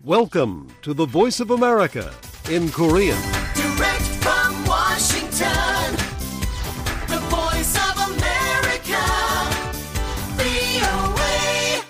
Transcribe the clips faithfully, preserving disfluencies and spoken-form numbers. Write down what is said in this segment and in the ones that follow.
Welcome to the Voice of America in Korean. Direct from Washington, the Voice of America, 브이오에이.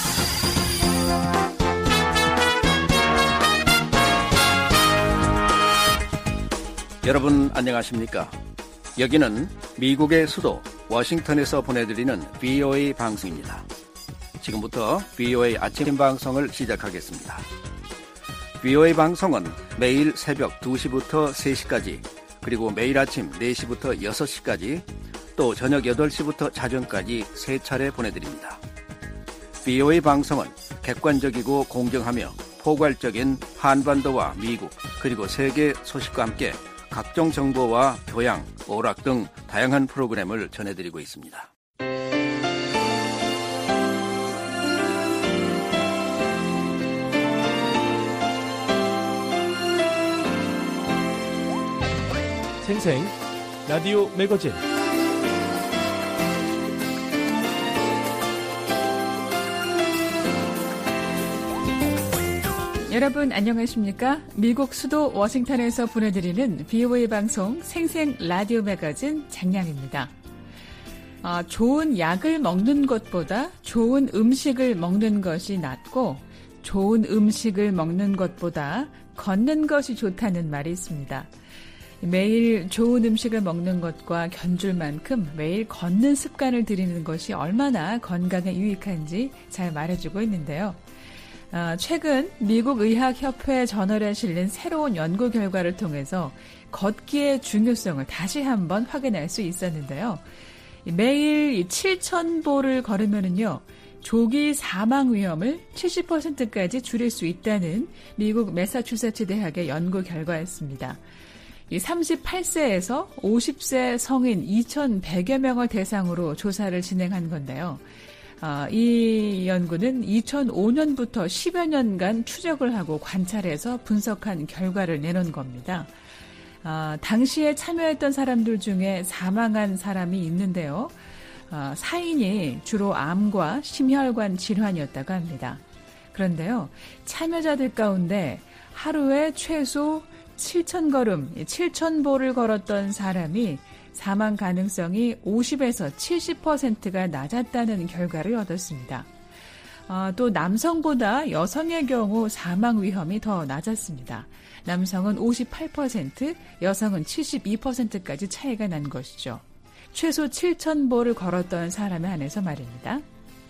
여러분 안녕하십니까? 여기는 미국의 수도 워싱턴에서 보내드리는 브이오에이 방송입니다. 지금부터 브이오에이 아침 방송을 시작하겠습니다. 브이오에이 방송은 매일 새벽 두 시부터 세 시까지, 그리고 매일 아침 네 시부터 여섯 시까지, 또 저녁 여덟 시부터 자정까지 세 차례 보내드립니다. 브이오에이 방송은 객관적이고 공정하며 포괄적인 한반도와 미국, 그리고 세계 소식과 함께 각종 정보와 교양, 오락 등 다양한 프로그램을 전해드리고 있습니다. 생생 라디오 매거진. 여러분 안녕하십니까? 미국 수도 워싱턴에서 보내드리는 브이오에이 방송 생생 라디오 매거진 장량입니다. 아, 좋은 약을 먹는 것보다 좋은 음식을 먹는 것이 낫고, 좋은 음식을 먹는 것보다 걷는 것이 좋다는 말이 있습니다. 매일 좋은 음식을 먹는 것과 견줄 만큼 매일 걷는 습관을 들이는 것이 얼마나 건강에 유익한지 잘 말해주고 있는데요. 어, 최근 미국 의학협회 저널에 실린 새로운 연구 결과를 통해서 걷기의 중요성을 다시 한번 확인할 수 있었는데요. 매일 칠천 보를 걸으면은요, 조기 사망 위험을 칠십 퍼센트까지 줄일 수 있다는 미국 매사추세츠 대학의 연구 결과였습니다. 삼십팔 세에서 오십 세 성인 이천백여 명을 대상으로 조사를 진행한 건데요. 어, 이 연구는 이천오 년부터 십여 년간 추적을 하고 관찰해서 분석한 결과를 내놓은 겁니다. 어, 당시에 참여했던 사람들 중에 사망한 사람이 있는데요. 어, 사인이 주로 암과 심혈관 질환이었다고 합니다. 그런데요, 참여자들 가운데 하루에 최소 칠천 걸음, 칠천 보를 걸었던 사람이 사망 가능성이 오십에서 칠십 퍼센트가 낮았다는 결과를 얻었습니다. 어, 또 남성보다 여성의 경우 사망 위험이 더 낮았습니다. 남성은 오십팔 퍼센트, 여성은 칠십이 퍼센트까지 차이가 난 것이죠. 최소 칠천 보를 걸었던 사람에 한해서 말입니다.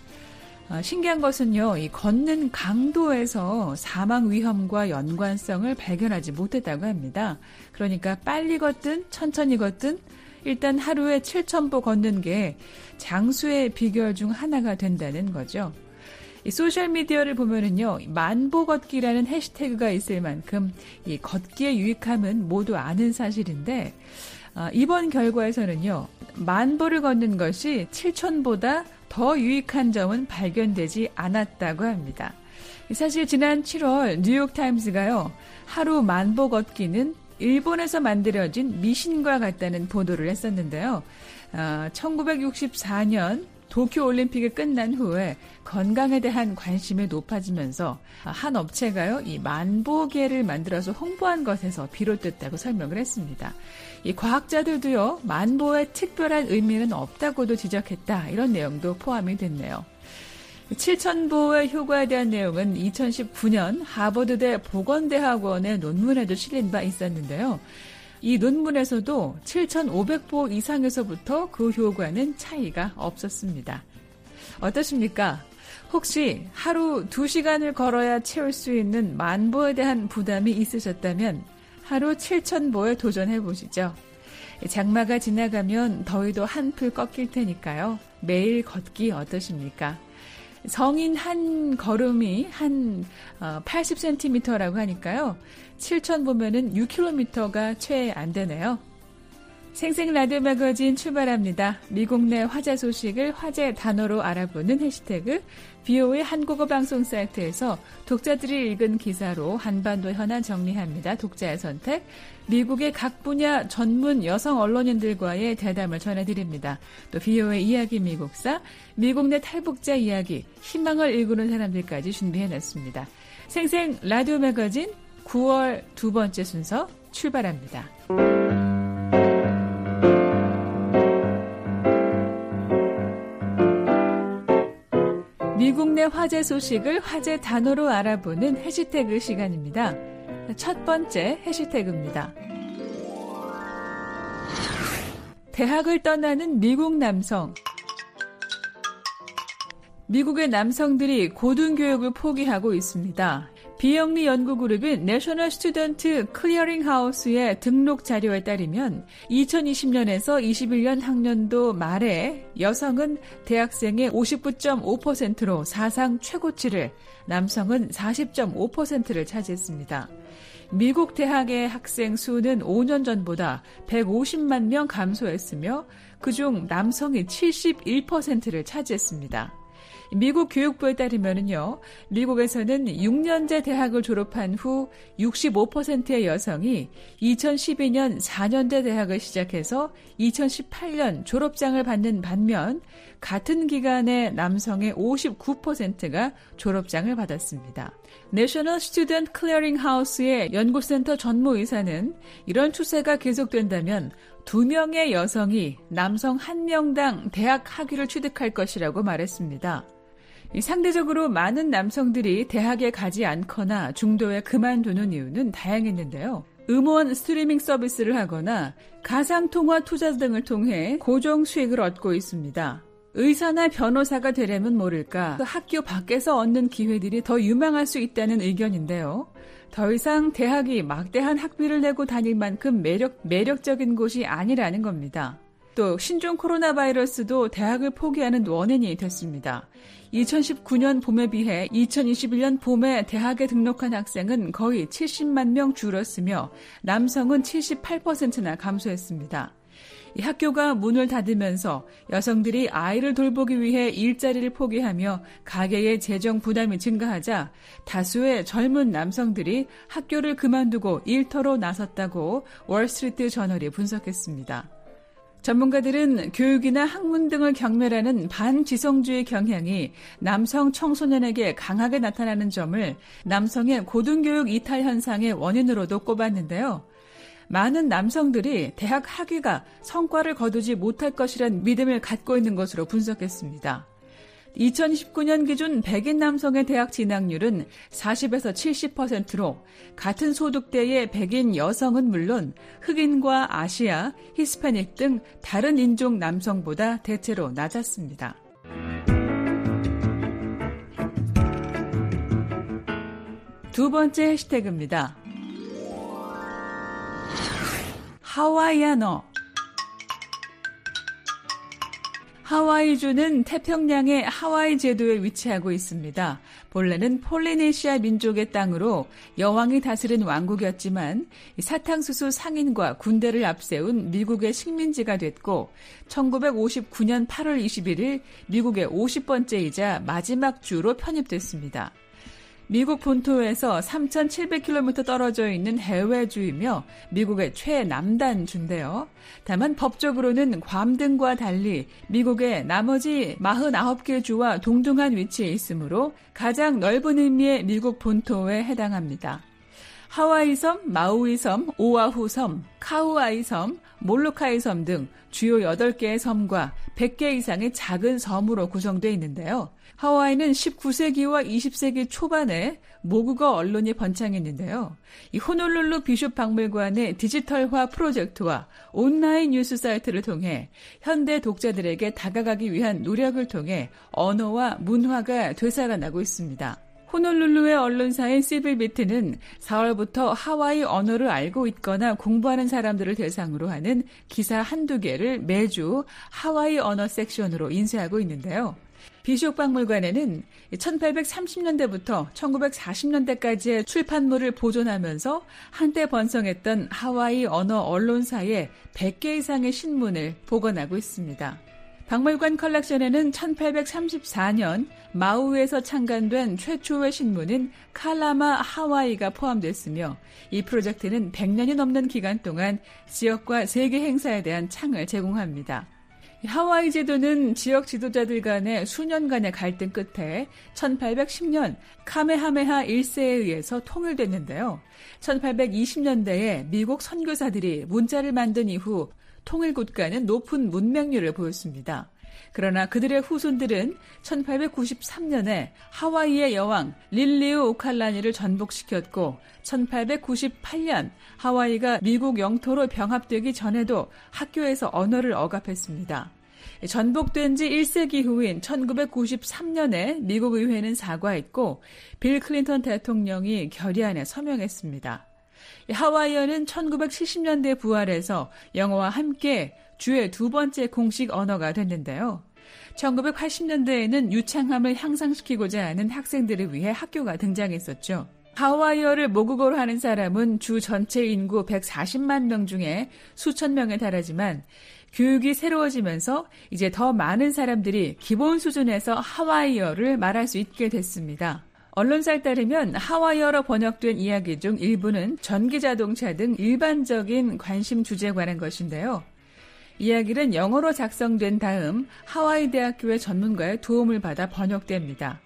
어, 신기한 것은요, 이 걷는 강도에서 사망 위험과 연관성을 발견하지 못했다고 합니다. 그러니까 빨리 걷든 천천히 걷든 일단 하루에 칠천 보 걷는 게 장수의 비결 중 하나가 된다는 거죠. 이 소셜미디어를 보면은요, 만보 걷기라는 해시태그가 있을 만큼 이 걷기의 유익함은 모두 아는 사실인데, 어, 이번 결과에서는요, 만보를 걷는 것이 칠천보다 더 유익한 점은 발견되지 않았다고 합니다. 사실 지난 칠월 뉴욕타임스가요, 하루 만보 걷기는 일본에서 만들어진 미신과 같다는 보도를 했었는데요. 어, 천구백육십사 년 도쿄올림픽이 끝난 후에 건강에 대한 관심이 높아지면서 한 업체가요, 이 만보계를 만들어서 홍보한 것에서 비롯됐다고 설명을 했습니다. 이 과학자들도요, 만보에 특별한 의미는 없다고도 지적했다, 이런 내용도 포함이 됐네요. 칠천 보의 효과에 대한 내용은 이천십구 년 하버드대 보건대학원의 논문에도 실린 바 있었는데요. 이 논문에서도 칠천오백 보 이상에서부터 그 효과는 차이가 없었습니다. 어떠십니까? 혹시 하루 두 시간을 걸어야 채울 수 있는 만보에 대한 부담이 있으셨다면 하루 칠천 보에 도전해 보시죠. 장마가 지나가면 더위도 한풀 꺾일 테니까요. 매일 걷기 어떠십니까? 성인 한 걸음이 한 팔십 센티미터라고 하니까요. 칠천 보면은 육 킬로미터가 채 안 되네요. 생생 라디오 매거진 출발합니다. 미국 내 화제 소식을 화제 단어로 알아보는 해시태그 브이오에이 한국어 방송 사이트에서 독자들이 읽은 기사로 한반도 현안 정리합니다. 독자의 선택. 미국의 각 분야 전문 여성 언론인들과의 대담을 전해드립니다. 또 브이오에이 이야기 미국사, 미국 내 탈북자 이야기, 희망을 일구는 사람들까지 준비해놨습니다. 생생 라디오 매거진 구월 두 번째 순서 출발합니다. 미국 내 화제 소식을 화제 단어로 알아보는 해시태그 시간입니다. 첫 번째 해시태그입니다. 대학을 떠나는 미국 남성. 미국의 남성들이 고등교육을 포기하고 있습니다. 비영리 연구그룹인 내셔널 스튜던트 클리어링 하우스의 등록 자료에 따르면 이천이십 년에서 이십일 년 학년도 말에 여성은 대학생의 오십구 점 오 퍼센트로 사상 최고치를, 남성은 사십 점 오 퍼센트를 차지했습니다. 미국 대학의 학생 수는 오 년 전보다 백오십만 명 감소했으며 그중 남성이 칠십일 퍼센트를 차지했습니다. 미국 교육부에 따르면요, 미국에서는 육 년제 대학을 졸업한 후 육십오 퍼센트의 여성이 이천십이 년 사 년제 대학을 시작해서 이천십팔 년 졸업장을 받는 반면 같은 기간에 남성의 오십구 퍼센트가 졸업장을 받았습니다. 내셔널 스튜던트 클리어링 하우스의 연구센터 전무이사는 이런 추세가 계속된다면 두 명의 여성이 남성 한 명당 대학 학위를 취득할 것이라고 말했습니다. 상대적으로 많은 남성들이 대학에 가지 않거나 중도에 그만두는 이유는 다양했는데요. 음원 스트리밍 서비스를 하거나 가상통화 투자 등을 통해 고정 수익을 얻고 있습니다. 의사나 변호사가 되려면 모를까 학교 밖에서 얻는 기회들이 더 유망할 수 있다는 의견인데요. 더 이상 대학이 막대한 학비를 내고 다닐 만큼 매력, 매력적인 곳이 아니라는 겁니다. 또 신종 코로나 바이러스도 대학을 포기하는 원인이 됐습니다. 이천십구 년 봄에 비해 이천이십일 년 봄에 대학에 등록한 학생은 거의 칠십만 명 줄었으며 남성은 칠십팔 퍼센트나 감소했습니다. 이 학교가 문을 닫으면서 여성들이 아이를 돌보기 위해 일자리를 포기하며 가계의 재정 부담이 증가하자 다수의 젊은 남성들이 학교를 그만두고 일터로 나섰다고 월스트리트 저널이 분석했습니다. 전문가들은 교육이나 학문 등을 경멸하는 반지성주의 경향이 남성 청소년에게 강하게 나타나는 점을 남성의 고등교육 이탈 현상의 원인으로도 꼽았는데요. 많은 남성들이 대학 학위가 성과를 거두지 못할 것이란 믿음을 갖고 있는 것으로 분석했습니다. 이천십구 년 기준 백인 남성의 대학 진학률은 사십에서 칠십 퍼센트로 같은 소득대의 백인 여성은 물론 흑인과 아시아, 히스패닉 등 다른 인종 남성보다 대체로 낮았습니다. 두 번째 해시태그입니다. 하와이아너. 하와이주는 태평양의 하와이 제도에 위치하고 있습니다. 본래는 폴리네시아 민족의 땅으로 여왕이 다스린 왕국이었지만 사탕수수 상인과 군대를 앞세운 미국의 식민지가 됐고 천구백오십구 년 팔월 이십일일 미국의 오십 번째이자 마지막 주로 편입됐습니다. 미국 본토에서 삼천칠백 킬로미터 떨어져 있는 해외주이며 미국의 최남단 주인데요. 다만 법적으로는 괌 등과 달리 미국의 나머지 사십구 개 주와 동등한 위치에 있으므로 가장 넓은 의미의 미국 본토에 해당합니다. 하와이 섬, 마우이 섬, 오아후 섬, 카우아이 섬, 몰로카이 섬 등 주요 여덟 개의 섬과 백 개 이상의 작은 섬으로 구성되어 있는데요. 하와이는 십구 세기와 이십 세기 초반에 모국어 언론이 번창했는데요. 이 호놀룰루 비숍 박물관의 디지털화 프로젝트와 온라인 뉴스 사이트를 통해 현대 독자들에게 다가가기 위한 노력을 통해 언어와 문화가 되살아나고 있습니다. 호놀룰루의 언론사인 시빌비트는 사월부터 하와이 언어를 알고 있거나 공부하는 사람들을 대상으로 하는 기사 한두 개를 매주 하와이 언어 섹션으로 인쇄하고 있는데요. 비숍 박물관에는 천팔백삼십 년대부터 천구백사십 년대까지의 출판물을 보존하면서 한때 번성했던 하와이 언어 언론사의 백 개 이상의 신문을 보관하고 있습니다. 박물관 컬렉션에는 천팔백삼십사 년 마우이에서 창간된 최초의 신문인 칼라마 하와이가 포함됐으며 이 프로젝트는 백 년이 넘는 기간 동안 지역과 세계 행사에 대한 창을 제공합니다. 하와이 제도는 지역 지도자들 간의 수년간의 갈등 끝에 천팔백십 년 카메하메하 일 세에 의해서 통일됐는데요. 천팔백이십 년대에 미국 선교사들이 문자를 만든 이후 통일 국가는 높은 문명률을 보였습니다. 그러나 그들의 후손들은 천팔백구십삼 년에 하와이의 여왕 릴리우 오칼라니를 전복시켰고 천팔백구십팔 년 하와이가 미국 영토로 병합되기 전에도 학교에서 언어를 억압했습니다. 전복된 지 일 세기 후인 천구백구십삼 년에 미국 의회는 사과했고 빌 클린턴 대통령이 결의안에 서명했습니다. 하와이어는 천구백칠십 년대 부활해서 영어와 함께 주의 두 번째 공식 언어가 됐는데요. 천구백팔십 년대에는 유창함을 향상시키고자 하는 학생들을 위해 학교가 등장했었죠. 하와이어를 모국어로 하는 사람은 주 전체 인구 백사십만 명 중에 수천 명에 달하지만 교육이 새로워지면서 이제 더 많은 사람들이 기본 수준에서 하와이어를 말할 수 있게 됐습니다. 언론사에 따르면 하와이어로 번역된 이야기 중 일부는 전기자동차 등 일반적인 관심 주제에 관한 것인데요. 이야기는 영어로 작성된 다음 하와이 대학교의 전문가의 도움을 받아 번역됩니다.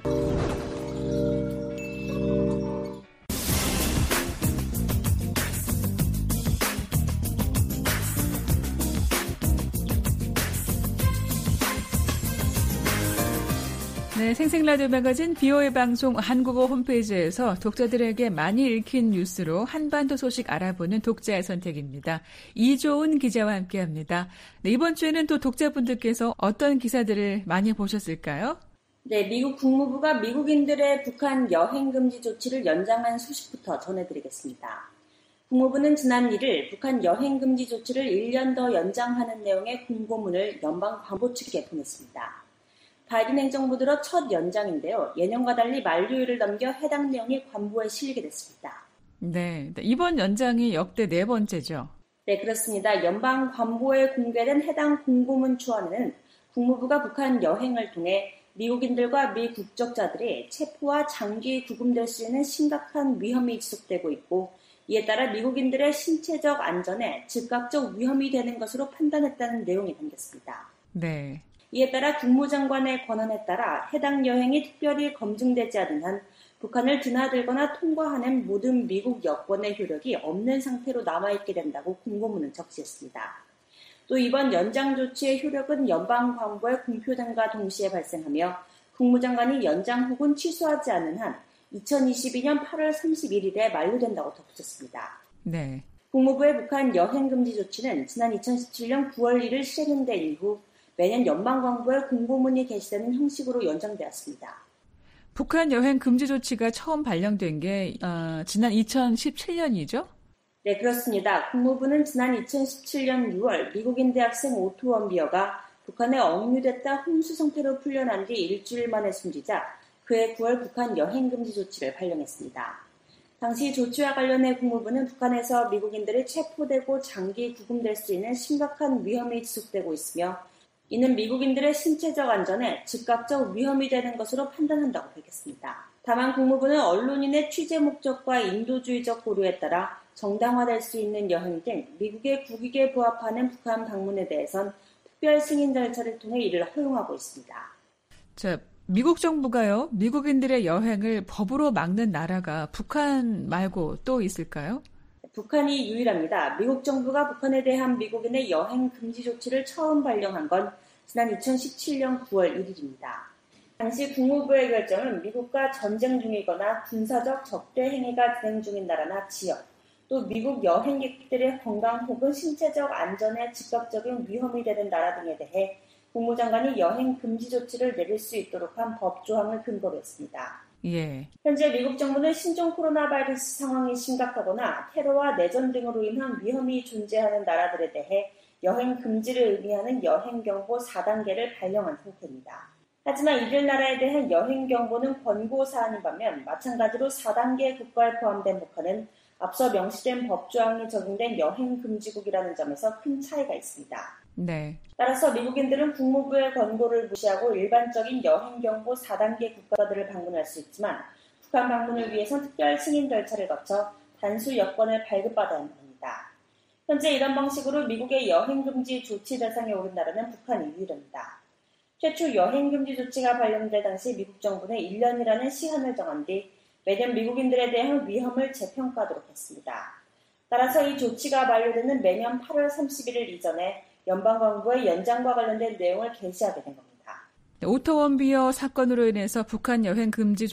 네, 생생라디오 매거진 비오에이 방송 한국어 홈페이지에서 독자들에게 많이 읽힌 뉴스로 한반도 소식 알아보는 독자의 선택입니다. 이조은 기자와 함께합니다. 네, 이번 주에는 또 독자분들께서 어떤 기사들을 많이 보셨을까요? 네, 미국 국무부가 미국인들의 북한 여행 금지 조치를 연장한 소식부터 전해드리겠습니다. 국무부는 지난 일 일 북한 여행 금지 조치를 일 년 더 연장하는 내용의 공고문을 연방 광보 측에 보냈습니다. 바이든 행정부 들어 첫 연장인데요. 예년과 달리 만료일을 넘겨 해당 내용이 관보에 실리게 됐습니다. 네, 이번 연장이 역대 네 번째죠. 네, 그렇습니다. 연방 관보에 공개된 해당 공고문 초안에는 국무부가 북한 여행을 통해 미국인들과 미 국적자들이 체포와 장기 구금될 수 있는 심각한 위험이 지속되고 있고 이에 따라 미국인들의 신체적 안전에 즉각적 위험이 되는 것으로 판단했다는 내용이 담겼습니다. 네. 이에 따라 국무장관의 권한에 따라 해당 여행이 특별히 검증되지 않은 한 북한을 드나들거나 통과하는 모든 미국 여권의 효력이 없는 상태로 남아있게 된다고 공고문은 적시했습니다. 또 이번 연장 조치의 효력은 연방 광고의 공표됨과 동시에 발생하며 국무장관이 연장 혹은 취소하지 않은 한 이천이십이 년 팔월 삼십일일에 만료된다고 덧붙였습니다. 네. 국무부의 북한 여행 금지 조치는 지난 이천십칠 년 구월 일일 실행된 이후 매년 연방광고에 공고문이 게시되는 형식으로 연장되었습니다. 북한 여행 금지 조치가 처음 발령된 게 어, 지난 이천십칠 년이죠? 네, 그렇습니다. 국무부는 지난 이천십칠 년 유월 미국인 대학생 오토 원비어가 북한에 억류됐다 혼수 상태로 풀려난 뒤 일주일 만에 숨지자 그해 구월 북한 여행 금지 조치를 발령했습니다. 당시 조치와 관련해 국무부는 북한에서 미국인들이 체포되고 장기 구금될 수 있는 심각한 위험이 지속되고 있으며 이는 미국인들의 신체적 안전에 즉각적 위험이 되는 것으로 판단한다고 밝혔습니다. 다만 국무부는 언론인의 취재 목적과 인도주의적 고려에 따라 정당화될 수 있는 여행 등 미국의 국익에 부합하는 북한 방문에 대해선 특별 승인 절차를 통해 이를 허용하고 있습니다. 자, 미국 정부가요, 미국인들의 여행을 법으로 막는 나라가 북한 말고 또 있을까요? 북한이 유일합니다. 미국 정부가 북한에 대한 미국인의 여행 금지 조치를 처음 발령한 건 지난 이천십칠 년 구월 일일입니다. 당시 국무부의 결정은 미국과 전쟁 중이거나 군사적 적대 행위가 진행 중인 나라나 지역, 또 미국 여행객들의 건강 혹은 신체적 안전에 즉각적인 위험이 되는 나라 등에 대해 국무장관이 여행 금지 조치를 내릴 수 있도록 한 법조항을 근거로 했습니다. 예. 현재 미국 정부는 신종 코로나 바이러스 상황이 심각하거나 테러와 내전 등으로 인한 위험이 존재하는 나라들에 대해 여행 금지를 의미하는 여행경보 사 단계를 발령한 상태입니다. 하지만 이들 나라에 대한 여행경보는 권고사안인 반면 마찬가지로 사 단계 국가에 포함된 북한은 앞서 명시된 법조항이 적용된 여행금지국이라는 점에서 큰 차이가 있습니다. 네. 따라서 미국인들은 국무부의 권고를 무시하고 일반적인 여행경보 사 단계 국가들을 방문할 수 있지만 북한 방문을 위해선 특별 승인 절차를 거쳐 단수 여권을 발급받아야 합니다. 현재 이런 방식으로 미국의 여행금지 조치 대상에 오른 나라는 북한이 유일합니다. 최초 여행금지 조치가 발령될 당시 미국 정부는 일 년이라는 시한을 정한 뒤 매년 미국인들에 대한 위험을 재평가하도록 했습니다. 따라서 이 조치가 만료되는 매년 팔월 삼십일일 이전에 연방정부의 연장과 관련된 내용을 게시하게 된 겁니다. 오토원비어 사건으로 인해서 북한 여행 금지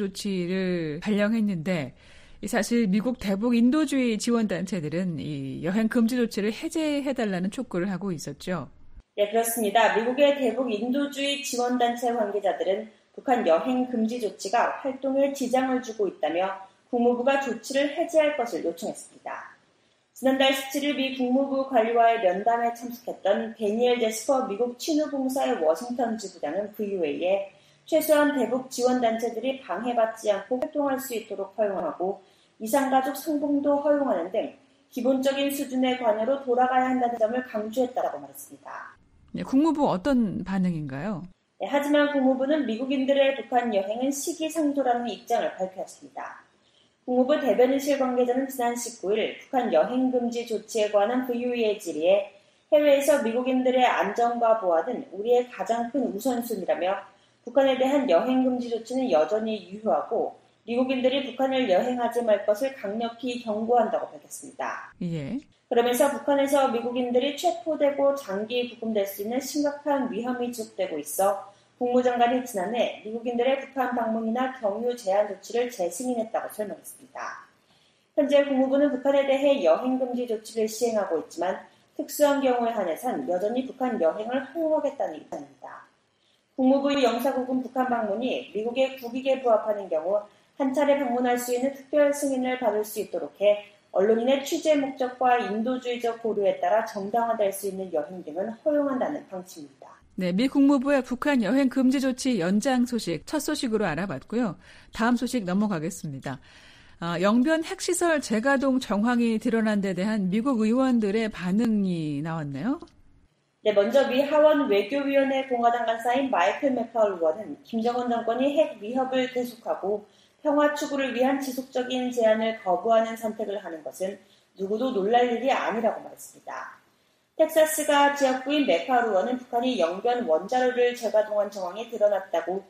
조치를 발령했는데 사실 미국 대북 인도주의 지원단체들은 이 여행 금지 조치를 해제해달라는 촉구를 하고 있었죠. 네, 그렇습니다. 미국의 대북 인도주의 지원단체 관계자들은 북한 여행 금지 조치가 활동에 지장을 주고 있다며 국무부가 조치를 해제할 것을 요청했습니다. 지난달 십칠일 미 국무부 관리와의 면담에 참석했던 데니엘 제스퍼 미국 친후봉사의 워싱턴 지부장은 브이오에이에 최소한 대북 지원단체들이 방해받지 않고 활동할 수 있도록 허용하고 이상가족 상봉도 허용하는 등 기본적인 수준의 관여로 돌아가야 한다는 점을 강조했다고 말했습니다. 네, 국무부 어떤 반응인가요? 네, 하지만 국무부는 미국인들의 북한 여행은 시기상조라는 입장을 발표했습니다. 국무부 대변인실 관계자는 지난 십구일 북한 여행금지 조치에 관한 브이오에이 질의에 해외에서 미국인들의 안전과 보안은 우리의 가장 큰 우선순위라며 북한에 대한 여행금지 조치는 여전히 유효하고 미국인들이 북한을 여행하지 말 것을 강력히 경고한다고 밝혔습니다. 예. 그러면서 북한에서 미국인들이 체포되고 장기 구금될 수 있는 심각한 위험이 지속되고 있어 국무장관이 지난해 미국인들의 북한 방문이나 경유 제한 조치를 재승인했다고 설명했습니다. 현재 국무부는 북한에 대해 여행금지 조치를 시행하고 있지만 특수한 경우에 한해선 여전히 북한 여행을 허용하겠다는 입장입니다. 국무부의 영사국은 북한 방문이 미국의 국익에 부합하는 경우 한 차례 방문할 수 있는 특별 승인을 받을 수 있도록 해 언론인의 취재 목적과 인도주의적 고려에 따라 정당화될 수 있는 여행 등은 허용한다는 방침입니다. 네, 미 국무부의 북한 여행 금지 조치 연장 소식 첫 소식으로 알아봤고요. 다음 소식 넘어가겠습니다. 아, 영변 핵시설 재가동 정황이 드러난 데 대한 미국 의원들의 반응이 나왔네요. 네, 먼저 미 하원 외교위원회 공화당 간사인 마이클 맥카울 의원은 김정은 정권이 핵 위협을 계속하고 평화 추구를 위한 지속적인 제안을 거부하는 선택을 하는 것은 누구도 놀랄 일이 아니라고 말했습니다. 텍사스가 지역구인 맥카울 의원은 북한이 영변 원자로를 재가동한 정황이 드러났다고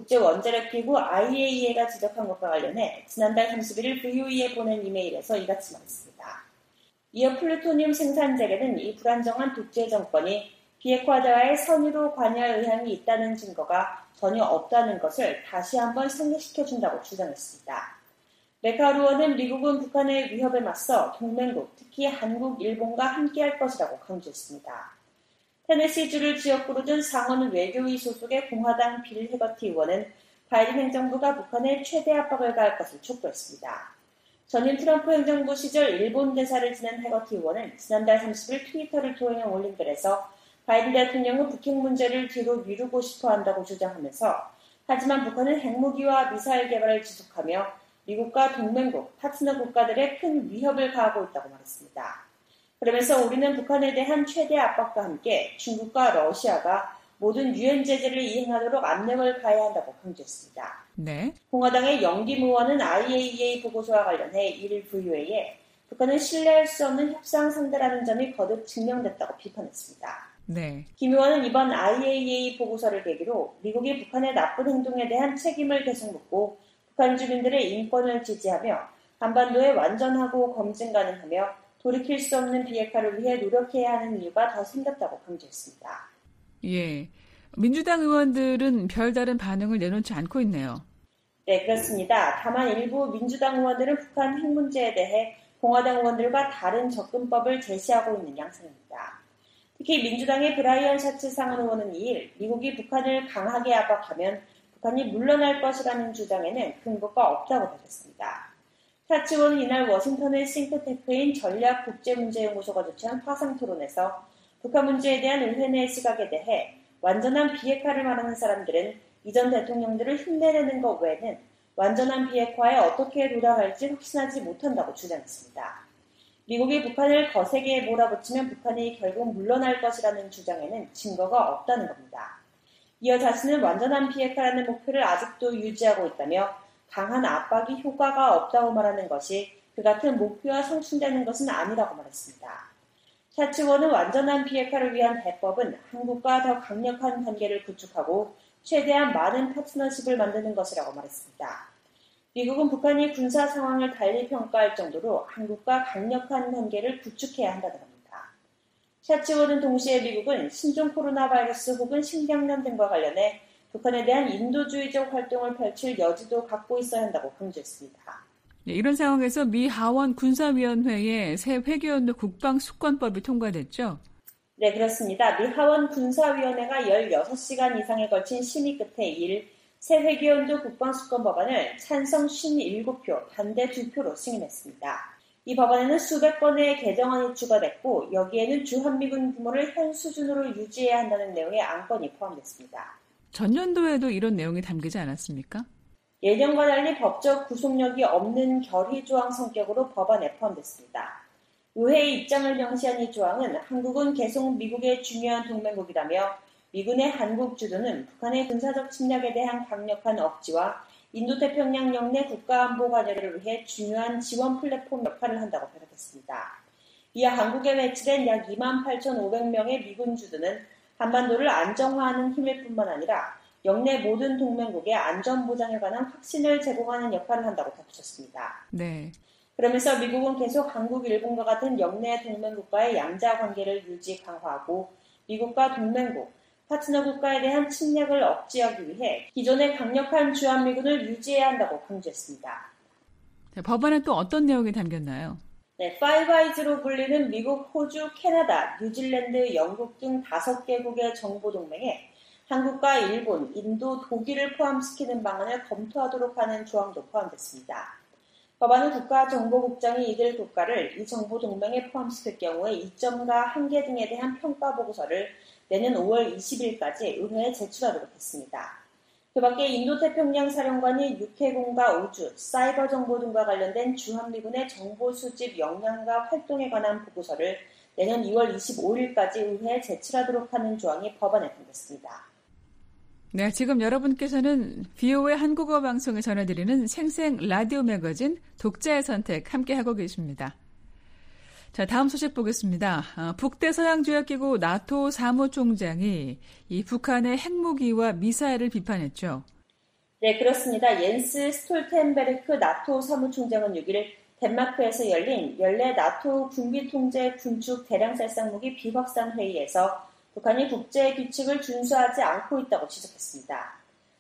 국제원자력기구 아이에이이에이가 지적한 것과 관련해 지난달 삼십일일 브이오에이에 보낸 이메일에서 이같이 말했습니다. 이어 플루토늄 생산 재개는 이 불안정한 독재 정권이 비핵화대화에 선의로 관여할 의향이 있다는 증거가 전혀 없다는 것을 다시 한번 상기시켜준다고 주장했습니다. 맥카울 의원은 미국은 북한의 위협에 맞서 동맹국, 특히 한국, 일본과 함께할 것이라고 강조했습니다. 테네시주를 지역구로 둔 상원 외교위 소속의 공화당 빌 해거티 의원은 바이든 행정부가 북한에 최대 압박을 가할 것을 촉구했습니다. 전임 트럼프 행정부 시절 일본 대사를 지낸 해거티 의원은 지난달 삼십일 트위터를 통해 올린 글에서 바이든 대통령은 북핵 문제를 뒤로 미루고 싶어 한다고 주장하면서 하지만 북한은 핵무기와 미사일 개발을 지속하며 미국과 동맹국, 파트너 국가들의 큰 위협을 가하고 있다고 말했습니다. 그러면서 우리는 북한에 대한 최대 압박과 함께 중국과 러시아가 모든 유엔 제재를 이행하도록 압력을 가해야 한다고 강조했습니다. 네. 공화당의 영김 의원은 아이에이이에이 보고서와 관련해 일일 브이오에이에 북한은 신뢰할 수 없는 협상 상대라는 점이 거듭 증명됐다고 비판했습니다. 네. 김 의원은 이번 아이에이이에이 보고서를 계기로 미국이 북한의 나쁜 행동에 대한 책임을 계속 묻고 북한 주민들의 인권을 지지하며 한반도에 완전하고 검증 가능하며 돌이킬 수 없는 비핵화를 위해 노력해야 하는 이유가 더 생겼다고 강조했습니다. 예, 민주당 의원들은 별다른 반응을 내놓지 않고 있네요. 네, 그렇습니다. 다만 일부 민주당 의원들은 북한 핵 문제에 대해 공화당 의원들과 다른 접근법을 제시하고 있는 양상입니다. 특히 민주당의 브라이언 샤츠 상원 의원은 이일 미국이 북한을 강하게 압박하면 북한이 물러날 것이라는 주장에는 근거가 없다고 밝혔습니다. 샤츠 의원은 이날 워싱턴의 싱크탱크인 전략국제문제연구소가 주최한 화상토론에서 북한 문제에 대한 의회 내 시각에 대해 완전한 비핵화를 말하는 사람들은 이전 대통령들을 흉내내는 것 외에는 완전한 비핵화에 어떻게 도달할지 확신하지 못한다고 주장했습니다. 미국이 북한을 거세게 몰아붙이면 북한이 결국 물러날 것이라는 주장에는 증거가 없다는 겁니다. 이어 자신은 완전한 비핵화라는 목표를 아직도 유지하고 있다며 강한 압박이 효과가 없다고 말하는 것이 그 같은 목표와 상충되는 것은 아니라고 말했습니다. 샤츠원은 완전한 비핵화를 위한 대법은 한국과 더 강력한 관계를 구축하고 최대한 많은 파트너십을 만드는 것이라고 말했습니다. 미국은 북한이 군사 상황을 달리 평가할 정도로 한국과 강력한 관계를 구축해야 한다는 겁니다. 샤츠원은 동시에 미국은 신종 코로나 바이러스 혹은 신경련 등과 관련해 북한에 대한 인도주의적 활동을 펼칠 여지도 갖고 있어야 한다고 강조했습니다. 네, 이런 상황에서 미 하원 군사위원회에 새 회계연도 국방수권법이 통과됐죠? 네, 그렇습니다. 미 하원 군사위원회가 열여섯 시간 이상에 걸친 심의 끝에 이일 새 회계연도 국방수권 법안을 찬성 오십칠 표, 반대 두 표로 승인했습니다. 이 법안에는 수백 건의 개정안이 추가됐고 여기에는 주한미군 규모를 현 수준으로 유지해야 한다는 내용의 안건이 포함됐습니다. 전년도에도 이런 내용이 담기지 않았습니까? 예년과 달리 법적 구속력이 없는 결의 조항 성격으로 법안에 포함됐습니다. 의회의 입장을 명시한 이 조항은 한국은 계속 미국의 중요한 동맹국이라며 미군의 한국 주도는 북한의 군사적 침략에 대한 강력한 억지와 인도태평양 영내 국가안보 관여를 위해 중요한 지원 플랫폼 역할을 한다고 밝혔습니다. 이어 한국에 배치된 약 이만 팔천오백 명의 미군 주도는 한반도를 안정화하는 힘일 뿐만 아니라 영내 모든 동맹국의 안전보장에 관한 확신을 제공하는 역할을 한다고 덧붙였습니다. 네. 그러면서 미국은 계속 한국, 일본과 같은 영내 동맹국과의 양자 관계를 유지 강화하고 미국과 동맹국, 파트너 국가에 대한 침략을 억제하기 위해 기존의 강력한 주한미군을 유지해야 한다고 강조했습니다. 네, 법안에 또 어떤 내용이 담겼나요? 네, 파이브 아이즈로 불리는 미국, 호주, 캐나다, 뉴질랜드, 영국 등 다섯 개국의 정보동맹에 한국과 일본, 인도, 독일을 포함시키는 방안을 검토하도록 하는 조항도 포함됐습니다. 법안은 국가정보국장이 이들 국가를 이 정보동맹에 포함시킬 경우에 이점과 한계 등에 대한 평가보고서를 내년 오월 이십일까지 의회에 제출하도록 했습니다. 그 밖에 인도태평양 사령관이 육해공과 우주, 사이버 정보 등과 관련된 주한미군의 정보 수집 역량과 활동에 관한 보고서를 내년 이월 이십오일까지 의회에 제출하도록 하는 조항이 법안에 담겼습니다. 네, 지금 여러분께서는 비오에이 한국어 방송에 전해드리는 생생 라디오 매거진 독자의 선택 함께하고 계십니다. 자, 다음 소식 보겠습니다. 어, 북대서양조약기구 나토 사무총장이 이 북한의 핵무기와 미사일을 비판했죠. 네, 그렇습니다. 옌스 스톨텐베르크 나토 사무총장은 육일 덴마크에서 열린 연례 나토 군비통제 군축 대량살상무기 비확산 회의에서 북한이 국제 규칙을 준수하지 않고 있다고 지적했습니다.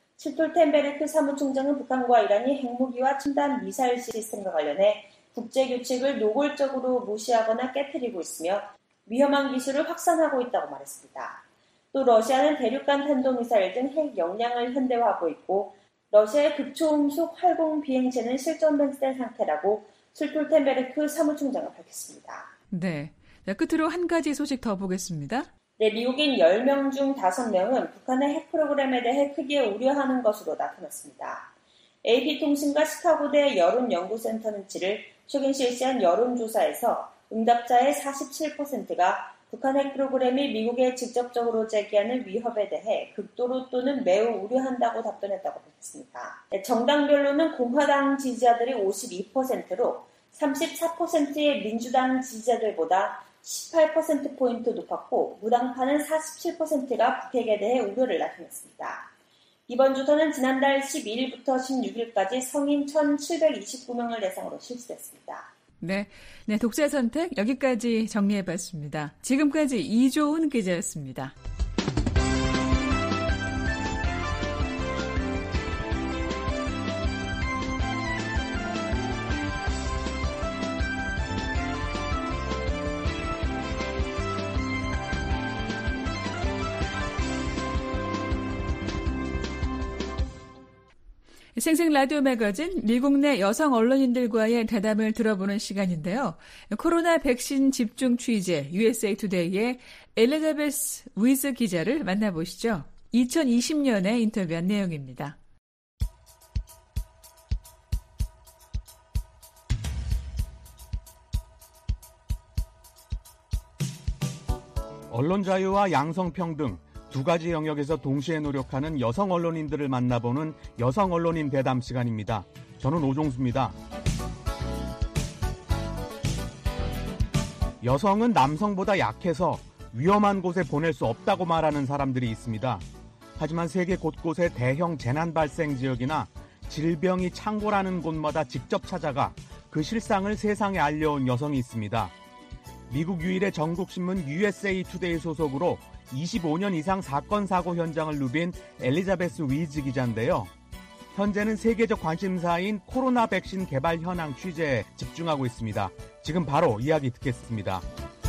스톨텐베르크 사무총장은 북한과 이란이 핵무기와 첨단 미사일 시스템과 관련해 국제 규칙을 노골적으로 무시하거나 깨트리고 있으며 위험한 기술을 확산하고 있다고 말했습니다. 또 러시아는 대륙간 탄도미사일 등 핵 역량을 현대화하고 있고 러시아의 극초음속 활공 비행체는 실전 배치된 상태라고 스톨텐베르크 사무총장은 밝혔습니다. 네. 자, 끝으로 한 가지 소식 더 보겠습니다. 네, 미국인 열 명 중 다섯 명은 북한의 핵 프로그램에 대해 크게 우려하는 것으로 나타났습니다. 에이피통신과 시카고대 여론연구센터는 칠일 최근 실시한 여론조사에서 응답자의 사십칠 퍼센트가 북한 핵 프로그램이 미국에 직접적으로 제기하는 위협에 대해 극도로 또는 매우 우려한다고 답변했다고 밝혔습니다. 네, 정당별로는 공화당 지지자들이 오십이 퍼센트로 삼십사 퍼센트의 민주당 지지자들보다 십팔 퍼센트포인트 높았고 무당파는 사십칠 퍼센트가 북핵에 대해 우려를 나타냈습니다. 이번 조사는 지난달 십이일부터 십육일까지 성인 천칠백이십구 명을 대상으로 실시됐습니다. 네, 네, 독자의 선택 여기까지 정리해봤습니다. 지금까지 이조은 기자였습니다. 생생 라디오 매거진 미국 내 여성 언론인들과의 대담을 들어보는 시간인데요. 코로나 백신 집중 취재 유에스에이 투데이의 엘리자베스 위즈 기자를 만나보시죠. 이천이십 년에 인터뷰한 내용입니다. 언론 자유와 양성평등 두 가지 영역에서 동시에 노력하는 여성 언론인들을 만나보는 여성 언론인 대담 시간입니다. 저는 오종수입니다. 여성은 남성보다 약해서 위험한 곳에 보낼 수 없다고 말하는 사람들이 있습니다. 하지만 세계 곳곳에 대형 재난 발생 지역이나 질병이 창궐하는 곳마다 직접 찾아가 그 실상을 세상에 알려온 여성이 있습니다. 미국 유일의 전국신문 유에스에이 투데이 소속으로 이십오 년 이상 사건 사고 현장을 누빈 엘리자베스 위즈 기자인데요. 현재는 세계적 관심사인 코로나 백신 개발 현황 취재에 집중하고 있습니다. 지금 바로 이야기 듣겠습니다.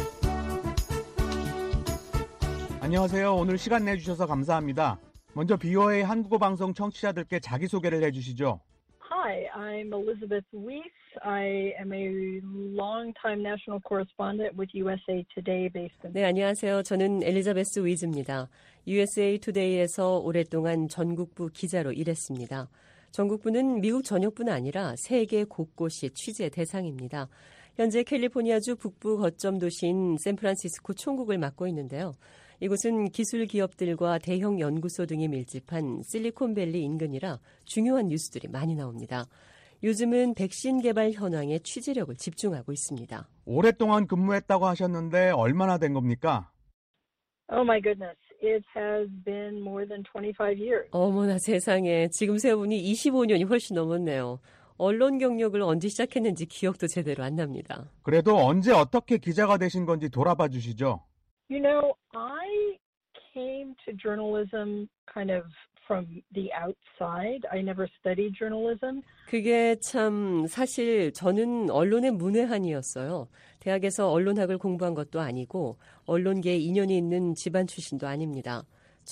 안녕하세요. 오늘 시간 내주셔서 감사합니다. 먼저 비오에이 한국어 방송 청취자들께 자기소개를 해주시죠. Hi, I'm Elizabeth Weiss. I am a long-time national correspondent with 유에스에이 Today based in... 네, 안녕하세요. 저는 엘리자베스 위즈입니다. 유에스에이 투데이에서 오랫동안 전국부 기자로 일했습니다. 전국부는 미국 전역뿐 아니라 세계 곳곳이 취재 대상입니다. 현재 캘리포니아주 북부 거점 도시인 샌프란시스코 총국을 맡고 있는데요. 이곳은 기술 기업들과 대형 연구소 등이 밀집한 실리콘밸리 인근이라 중요한 뉴스들이 많이 나옵니다. 요즘은 백신 개발 현황에 취재력을 집중하고 있습니다. 오랫동안 근무했다고 하셨는데 얼마나 된 겁니까? Oh my goodness, it has been more than twenty-five years. 어머나 세상에, 지금 세보니 이십오 년이 훨씬 넘었네요. 언론 경력을 언제 시작했는지 기억도 제대로 안 납니다. 그래도 언제 어떻게 기자가 되신 건지 돌아봐 주시죠. You know, I came to journalism kind of from the outside. I never studied journalism. 그게 참 사실 저는 언론의 문외한이었어요. 대학에서 언론학을 공부한 것도 아니고 언론계에 인연이 있는 집안 출신도 아닙니다.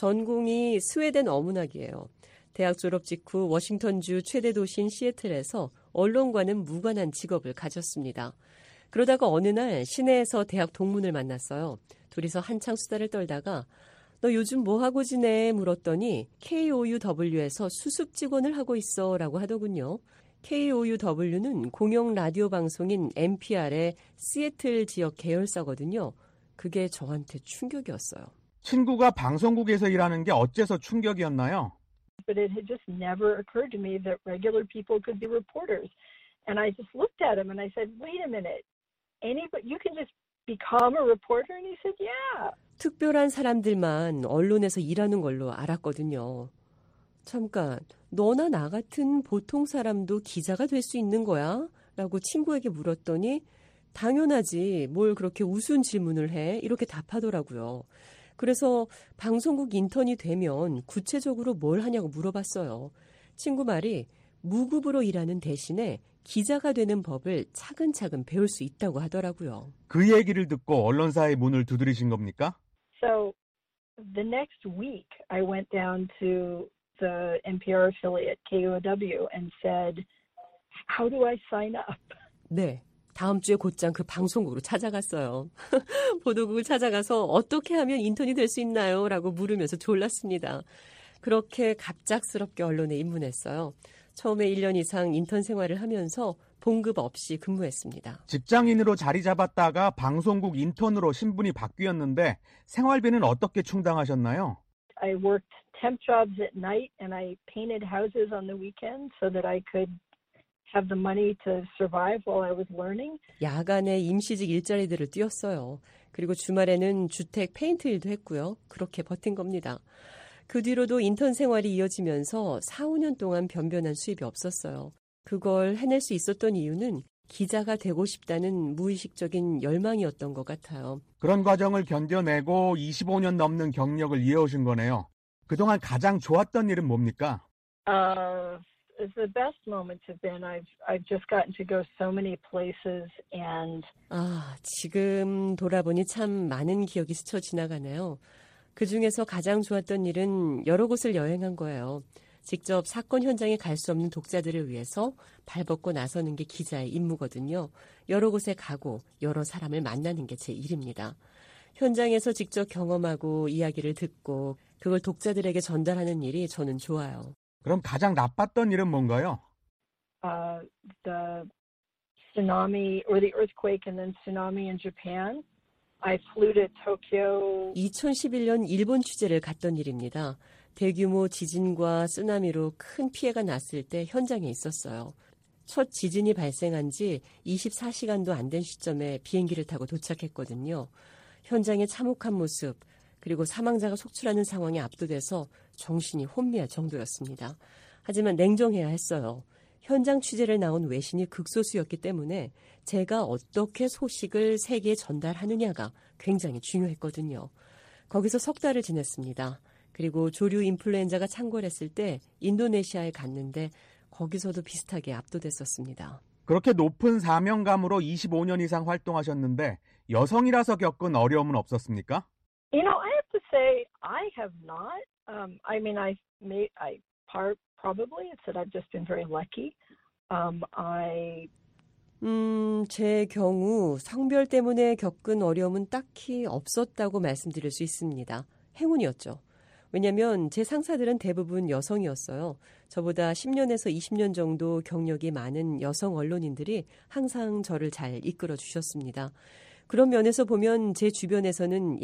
전공이 스웨덴 어문학이에요. 대학 졸업 직후 워싱턴주 최대 도시인 시애틀에서 언론과는 무관한 직업을 가졌습니다. 그러다가 어느 날 시내에서 대학 동문을 만났어요. 둘이서 한창 수다를 떨다가 너 요즘 뭐하고 지내? 물었더니 케이오유더블유에서 수습 직원을 하고 있어 라고 하더군요. 케이오유더블유는 공영 라디오 방송인 엔피알의 시애틀 지역 계열사거든요. 그게 저한테 충격이었어요. 친구가 방송국에서 일하는 게 어째서 충격이었나요? But it had just never occurred to me that regular people could be reporters. And I just looked at him and I said, wait a minute, anybody, you can just become a reporter? And he said, yeah. 특별한 사람들만 언론에서 일하는 걸로 알았거든요. 잠깐, 너나 나 같은 보통 사람도 기자가 될 수 있는 거야? 라고 친구에게 물었더니 당연하지, 뭘 그렇게 우스운 질문을 해? 이렇게 답하더라고요. 그래서 방송국 인턴이 되면 구체적으로 뭘 하냐고 물어봤어요. 친구 말이 무급으로 일하는 대신에 기자가 되는 법을 차근차근 배울 수 있다고 하더라고요. 그 얘기를 듣고 언론사의 문을 두드리신 겁니까? So the next week I went down to the 엔피알 affiliate 케이오더블유 and said, how do I sign up? 네. 다음 주에 곧장 그 방송국으로 찾아갔어요. 보도국을 찾아가서 어떻게 하면 인턴이 될 수 있나요? 라고 물으면서 졸랐습니다. 그렇게 갑작스럽게 언론에 입문했어요. 처음에 일 년 이상 인턴 생활을 하면서 봉급 없이 근무했습니다. 직장인으로 자리 잡았다가 방송국 인턴으로 신분이 바뀌었는데 생활비는 어떻게 충당하셨나요? I worked temp jobs at night and I painted houses on the weekend so that I could have the money to survive while I was learning. 야간에 임시직 일자리들을 뛰었어요. 그리고 주말에는 주택 페인트 일도 했고요. 그렇게 버틴 겁니다. 그 뒤로도 인턴 생활이 이어지면서 사, 오 년 동안 변변한 수입이 없었어요. 그걸 해낼 수 있었던 이유는 기자가 되고 싶다는 무의식적인 열망이었던 것 같아요. 그런 과정을 견뎌내고 이십오 년 넘는 경력을 이어오신 거네요. 그동안 가장 좋았던 일은 뭡니까? Uh, the best moments have been I've I've just gotten to go so many places and 아, 지금 돌아보니 참 많은 기억이 스쳐 지나가네요. 그중에서 가장 좋았던 일은 여러 곳을 여행한 거예요. 직접 사건 현장에 갈 수 없는 독자들을 위해서 발벗고 나서는 게 기자의 임무거든요. 여러 곳에 가고 여러 사람을 만나는 게 제 일입니다. 현장에서 직접 경험하고 이야기를 듣고 그걸 독자들에게 전달하는 일이 저는 좋아요. 그럼 가장 나빴던 일은 뭔가요? Uh, the tsunami or the earthquake and then tsunami in Japan. I flew to Tokyo. 이천십일 년 일본 취재를 갔던 일입니다. 대규모 지진과 쓰나미로 큰 피해가 났을 때 현장에 있었어요. 첫 지진이 발생한 지 이십사 시간도 안 된 시점에 비행기를 타고 도착했거든요. 현장의 참혹한 모습, 그리고 사망자가 속출하는 상황에 압도돼서 정신이 혼미할 정도였습니다. 하지만 냉정해야 했어요. 현장 취재를 나온 외신이 극소수였기 때문에 제가 어떻게 소식을 세계에 전달하느냐가 굉장히 중요했거든요. 거기서 석 달을 지냈습니다. 그리고 조류 인플루엔자가 창궐했을 때 인도네시아에 갔는데 거기서도 비슷하게 압도됐었습니다. 그렇게 높은 사명감으로 이십오 년 이상 활동하셨는데 여성이라서 겪은 어려움은 없었습니까? You know, I have to say I have not. Um, I mean, I may, I part probably it's that I've just been very lucky. Um, I 음, 제 경우 성별 때문에 겪은 어려움은 딱히 없었다고 말씀드릴 수 있습니다. 행운이었죠. 왜냐하면 제 상사들은 대부분 여성이었어요. 저보다 십 년에서 이십 년 정도 경력이 많은 여성 언론인들이 항상 저를 잘 이끌어 주셨습니다. 그런 면에서 보면 제 주변에서는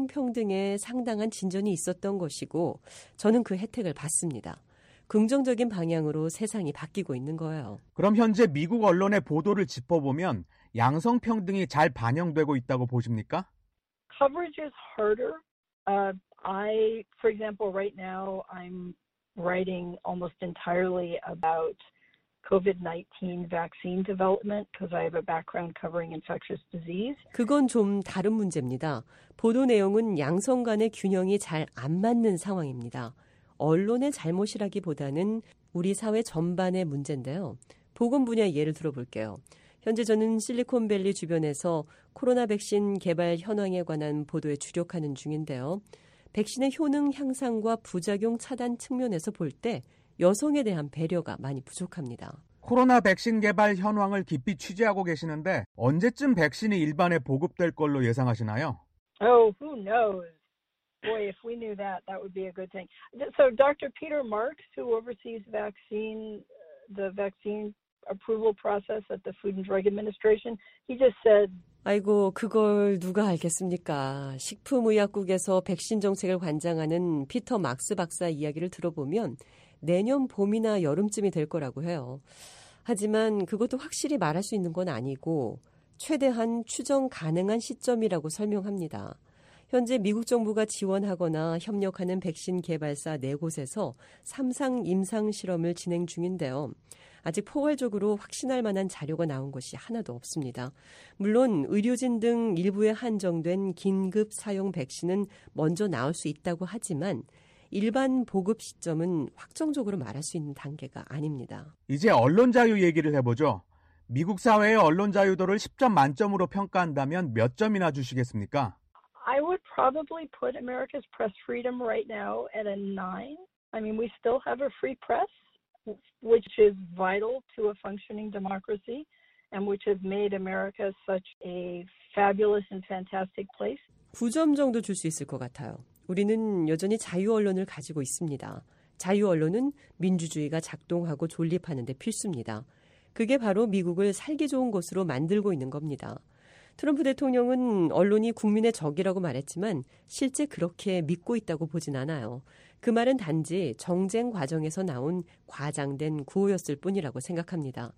양성평등에 상당한 진전이 있었던 것이고 저는 그 혜택을 받습니다. 긍정적인 방향으로 세상이 바뀌고 있는 거예요. 그럼 현재 미국 언론의 보도를 짚어보면 양성평등이 잘 반영되고 있다고 보십니까? Coverage is harder. Uh, I, for example, right now I'm writing almost entirely about covid nineteen vaccine development because I have a background covering infectious disease. 그건 좀 다른 문제입니다. 보도 내용은 양성 간의 균형이 잘 안 맞는 상황입니다. 언론의 잘못이라기보다는 우리 사회 전반의 문제인데요. 보건 분야의 예를 들어볼게요. 현재 저는 실리콘밸리 주변에서 코로나 백신 개발 현황에 관한 보도에 주력하는 중인데요. 백신의 효능 향상과 부작용 차단 측면에서 볼 때 여성에 대한 배려가 많이 부족합니다. 코로나 백신 개발 현황을 깊이 취재하고 계시는데 언제쯤 백신이 일반에 보급될 걸로 예상하시나요? Oh, who knows? Boy, if we knew that, that would be a good thing. So Doctor Peter Marks, who oversees vaccine, the vaccine approval process at the Food and Drug Administration, he just said, 아이고, 그걸 누가 알겠습니까? 식품의약국에서 백신 정책을 관장하는 피터 막스 박사 이야기를 들어보면 내년 봄이나 여름쯤이 될 거라고 해요. 하지만 그것도 확실히 말할 수 있는 건 아니고 최대한 추정 가능한 시점이라고 설명합니다. 현재 미국 정부가 지원하거나 협력하는 백신 개발사 네 곳에서 삼상 임상 실험을 진행 중인데요. 아직 포괄적으로 확신할 만한 자료가 나온 것이 하나도 없습니다. 물론 의료진 등 일부에 한정된 긴급 사용 백신은 먼저 나올 수 있다고 하지만 일반 보급 시점은 확정적으로 말할 수 있는 단계가 아닙니다. 이제 언론 자유 얘기를 해보죠. 미국 사회의 언론 자유도를 십 점 만점으로 평가한다면 몇 점이나 주시겠습니까? I would probably put America's press freedom right now at a nine. I mean, we still have a free press, which is vital to a functioning democracy and which has made America such a fabulous and fantastic place. 구 점 정도 줄 수 있을 것 같아요. 우리는 여전히 자유 언론을 가지고 있습니다. 자유 언론은 민주주의가 작동하고 존립하는 데 필수입니다. 그게 바로 미국을 살기 좋은 곳으로 만들고 있는 겁니다. 트럼프 대통령은 언론이 국민의 적이라고 말했지만 실제 그렇게 믿고 있다고 보진 않아요. 그 말은 단지 정쟁 과정에서 나온 과장된 구호였을 뿐이라고 생각합니다.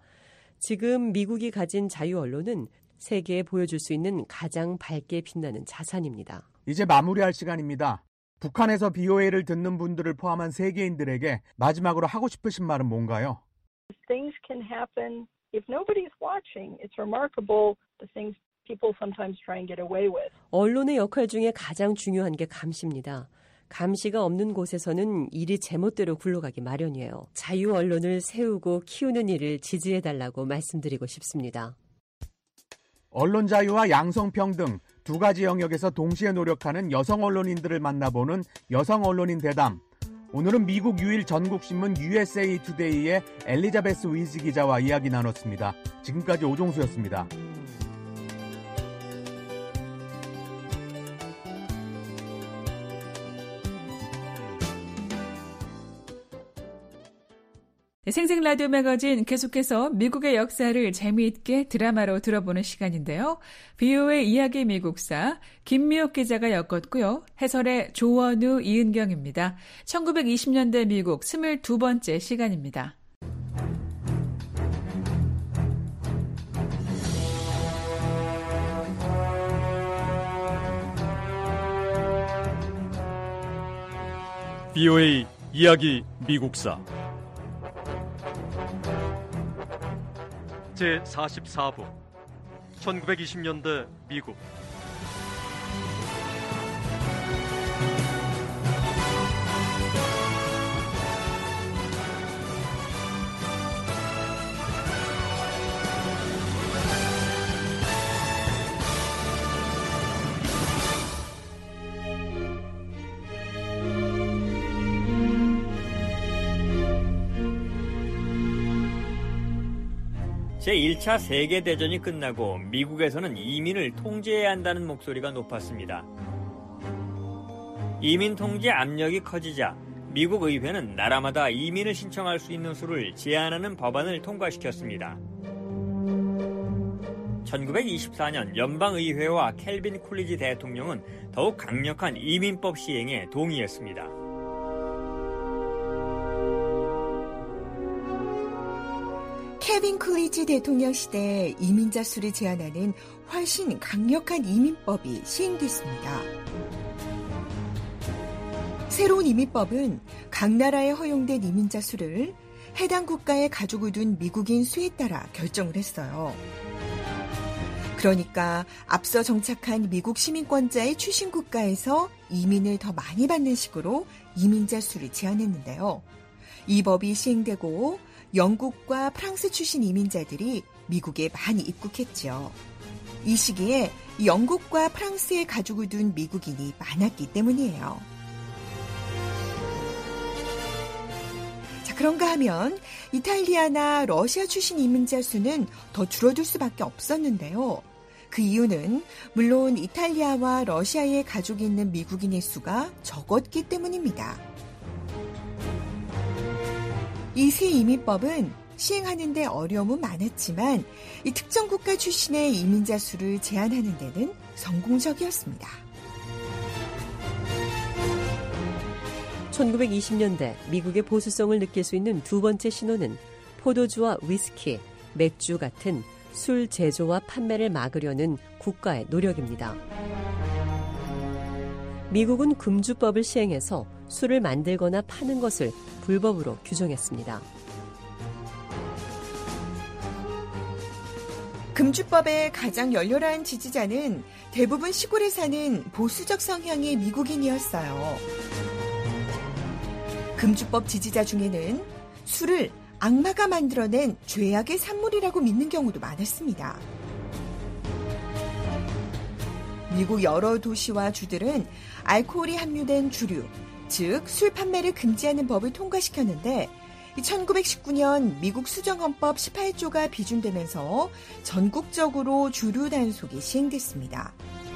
지금 미국이 가진 자유 언론은 세계에 보여줄 수 있는 가장 밝게 빛나는 자산입니다. 이제 마무리할 시간입니다. 북한에서 비오에이를 듣는 분들을 포함한 세계인들에게 마지막으로 하고 싶으신 말은 뭔가요? Things can happen if nobody's watching. It's remarkable the things people sometimes try and get away with. 언론의 역할 중에 가장 중요한 게 감시입니다. 감시가 없는 곳에서는 일이 제멋대로 굴러가기 마련이에요. 자유 언론을 세우고 키우는 일을 지지해달라고 말씀드리고 싶습니다. 언론 자유와 양성평등 두 가지 영역에서 동시에 노력하는 여성 언론인들을 만나보는 여성 언론인 대담. 오늘은 미국 유일 전국신문 유에스에이 투데이의 엘리자베스 위즈 기자와 이야기 나눴습니다. 지금까지 오종수였습니다. 생생 라디오 매거진 계속해서 미국의 역사를 재미있게 드라마로 들어보는 시간인데요. 비오에이 이야기 미국사 김미옥 기자가 엮었고요. 해설의 조원우, 이은경입니다. 천구백이십 년대 미국 스물두 번째 시간입니다. 비오에이 이야기 미국사 제사십사 부 천구백이십 년대 미국. 제일 차 세계대전이 끝나고 미국에서는 이민을 통제해야 한다는 목소리가 높았습니다. 이민 통제 압력이 커지자 미국 의회는 나라마다 이민을 신청할 수 있는 수를 제한하는 법안을 통과시켰습니다. 천구백이십사 년 연방의회와 켈빈 쿨리지 대통령은 더욱 강력한 이민법 시행에 동의했습니다. 켈빈 쿨리지 대통령 시대에 이민자 수를 제한하는 훨씬 강력한 이민법이 시행됐습니다. 새로운 이민법은 각 나라에 허용된 이민자 수를 해당 국가에 가족을 둔 미국인 수에 따라 결정을 했어요. 그러니까 앞서 정착한 미국 시민권자의 출신 국가에서 이민을 더 많이 받는 식으로 이민자 수를 제한했는데요. 이 법이 시행되고 영국과 프랑스 출신 이민자들이 미국에 많이 입국했죠. 이 시기에 영국과 프랑스에 가족을 둔 미국인이 많았기 때문이에요. 자, 그런가 하면 이탈리아나 러시아 출신 이민자 수는 더 줄어들 수밖에 없었는데요. 그 이유는 물론 이탈리아와 러시아에 가족이 있는 미국인의 수가 적었기 때문입니다. 이 새 이민법은 시행하는 데 어려움은 많았지만 이 특정 국가 출신의 이민자 수를 제한하는 데는 성공적이었습니다. 천구백이십 년대 미국의 보수성을 느낄 수 있는 두 번째 신호는 포도주와 위스키, 맥주 같은 술 제조와 판매를 막으려는 국가의 노력입니다. 미국은 금주법을 시행해서 술을 만들거나 파는 것을 불법으로 규정했습니다. 금주법의 가장 열렬한 지지자는 대부분 시골에 사는 보수적 성향의 미국인이었어요. 금주법 지지자 중에는 술을 악마가 만들어낸 죄악의 산물이라고 믿는 경우도 많았습니다. 미국 여러 도시와 주들은 알코올이 함유된 주류, 즉 술 판매를 금지하는 법을 통과시켰는데 천구백십구 년 미국 수정헌법 십팔 조가 비준되면서 전국적으로 주류 단속이 시행됐습니다.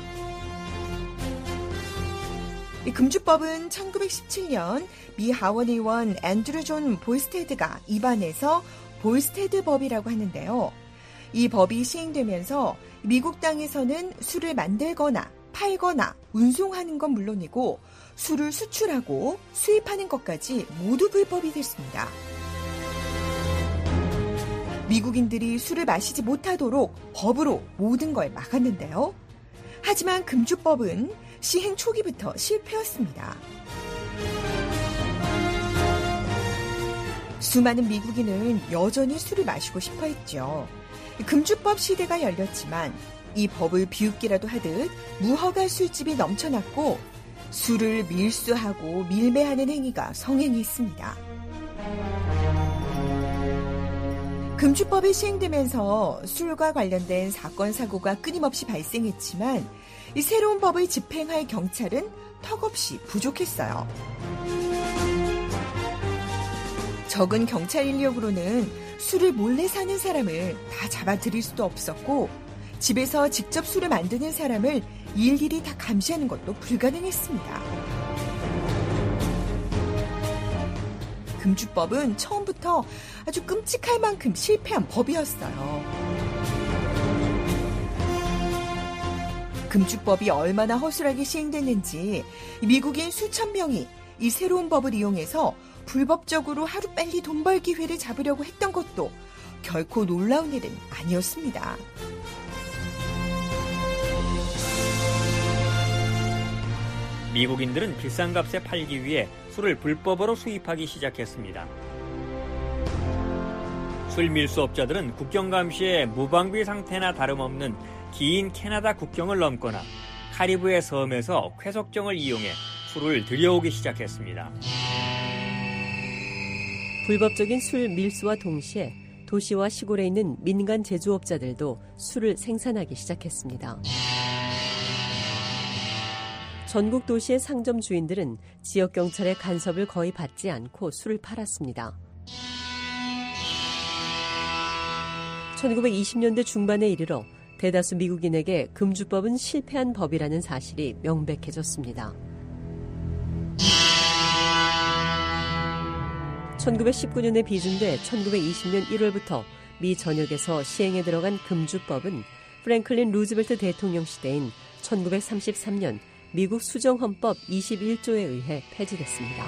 이 금주법은 천구백십칠 년 미 하원 의원 앤드류 존 볼스테드가 입안해서 볼스테드법이라고 하는데요. 이 법이 시행되면서 미국 땅에서는 술을 만들거나 팔거나 운송하는 건 물론이고 술을 수출하고 수입하는 것까지 모두 불법이 됐습니다. 미국인들이 술을 마시지 못하도록 법으로 모든 걸 막았는데요. 하지만 금주법은 시행 초기부터 실패였습니다. 수많은 미국인은 여전히 술을 마시고 싶어 했죠. 금주법 시대가 열렸지만 이 법을 비웃기라도 하듯 무허가 술집이 넘쳐났고 술을 밀수하고 밀매하는 행위가 성행했습니다. 금주법이 시행되면서 술과 관련된 사건 사고가 끊임없이 발생했지만 이 새로운 법을 집행할 경찰은 턱없이 부족했어요. 적은 경찰 인력으로는 술을 몰래 사는 사람을 다 잡아들일 수도 없었고 집에서 직접 술을 만드는 사람을 일일이 다 감시하는 것도 불가능했습니다. 금주법은 처음부터 아주 끔찍할 만큼 실패한 법이었어요. 금주법이 얼마나 허술하게 시행됐는지 미국인 수천 명이 이 새로운 법을 이용해서 불법적으로 하루빨리 돈 벌 기회를 잡으려고 했던 것도 결코 놀라운 일은 아니었습니다. 미국인들은 비싼 값에 팔기 위해 술을 불법으로 수입하기 시작했습니다. 술 밀수업자들은 국경 감시에 무방비 상태나 다름없는 긴 캐나다 국경을 넘거나 카리브해 섬에서 쾌속정을 이용해 술을 들여오기 시작했습니다. 불법적인 술 밀수와 동시에 도시와 시골에 있는 민간 제조업자들도 술을 생산하기 시작했습니다. 전국 도시의 상점 주인들은 지역 경찰의 간섭을 거의 받지 않고 술을 팔았습니다. 천구백이십 년대 중반에 이르러 대다수 미국인에게 금주법은 실패한 법이라는 사실이 명백해졌습니다. 천구백십구 년에 비준돼 천구백이십 년 일월부터 미 전역에서 시행에 들어간 금주법은 프랭클린 루즈벨트 대통령 시대인 천구백삼십삼 년 미국 수정헌법 이십일 조에 의해 폐지됐습니다.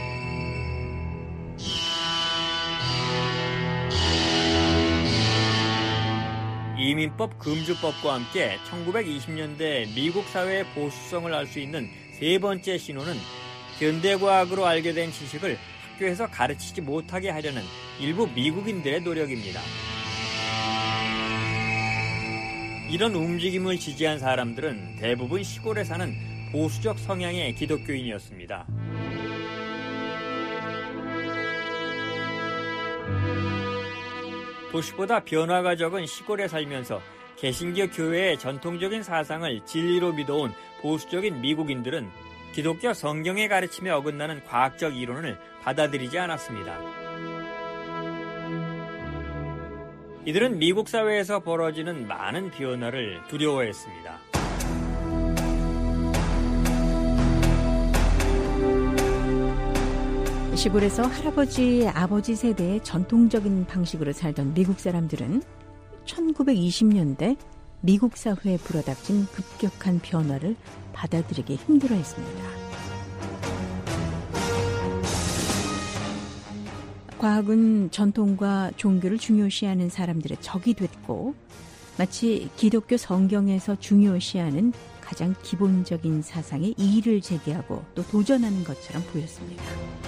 이민법 금주법과 함께 천구백이십 년대 미국 사회의 보수성을 알 수 있는 세 번째 신호는 현대과학으로 알게 된 지식을 학교에서 가르치지 못하게 하려는 일부 미국인들의 노력입니다. 이런 움직임을 지지한 사람들은 대부분 시골에 사는 보수적 성향의 기독교인이었습니다. 도시보다 변화가 적은 시골에 살면서 개신교 교회의 전통적인 사상을 진리로 믿어온 보수적인 미국인들은 기독교 성경의 가르침에 어긋나는 과학적 이론을 받아들이지 않았습니다. 이들은 미국 사회에서 벌어지는 많은 변화를 두려워했습니다. 시골에서 할아버지, 아버지 세대의 전통적인 방식으로 살던 미국 사람들은 천구백이십 년대 미국 사회에 불어닥친 급격한 변화를 받아들이기 힘들어했습니다. 과학은 전통과 종교를 중요시하는 사람들의 적이 됐고 마치 기독교 성경에서 중요시하는 가장 기본적인 사상에 이의를 제기하고 또 도전하는 것처럼 보였습니다.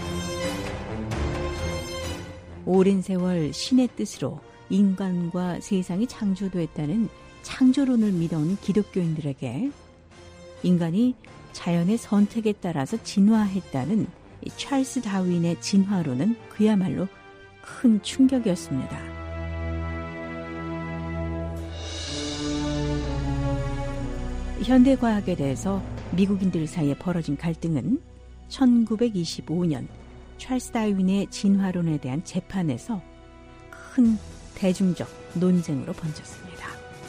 오랜 세월 신의 뜻으로 인간과 세상이 창조됐다는 창조론을 믿어온 기독교인들에게 인간이 자연의 선택에 따라서 진화했다는 이 찰스 다윈의 진화론은 그야말로 큰 충격이었습니다. 현대과학에 대해서 미국인들 사이에 벌어진 갈등은 천구백이십오 년 찰스 다윈의 진화론에 대한 재판에서 큰 대중적 논쟁으로 번졌습니다.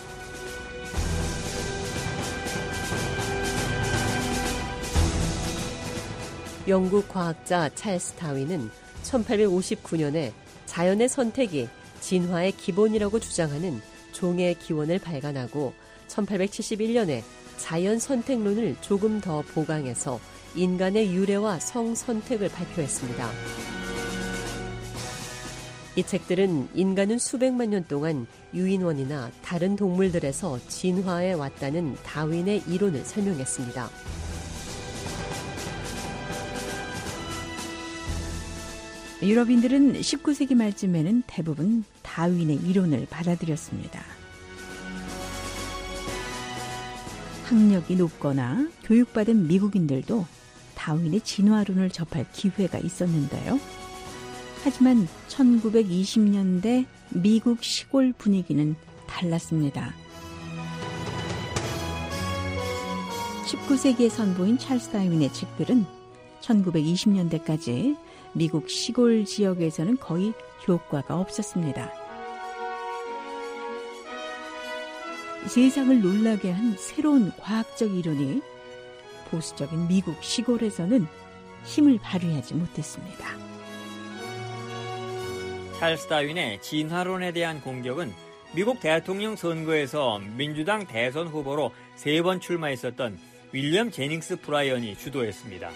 영국 과학자 찰스 다윈은 천팔백오십구 년에 자연의 선택이 진화의 기본이라고 주장하는 종의 기원을 발간하고 천팔백칠십일 년에 자연 선택론을 조금 더 보강해서 인간의 유래와 성 선택을 발표했습니다. 이 책들은 인간은 수백만 년 동안 유인원이나 다른 동물들에서 진화해 왔다는 다윈의 이론을 설명했습니다. 유럽인들은 십구 세기 말쯤에는 대부분 다윈의 이론을 받아들였습니다. 학력이 높거나 교육받은 미국인들도 다윈의 진화론을 접할 기회가 있었는데요. 하지만 천구백이십 년대 미국 시골 분위기는 달랐습니다. 십구 세기에 선보인 찰스 다윈의 책들은 천구백이십 년대까지 미국 시골 지역에서는 거의 효과가 없었습니다. 세상을 놀라게 한 새로운 과학적 이론이 보수적인 미국 시골에서는 힘을 발휘하지 못했습니다. 찰스 다윈의 진화론에 대한 공격은 미국 대통령 선거에서 민주당 대선 후보로 세 번 출마했었던 윌리엄 제닝스 브라이언이 주도했습니다.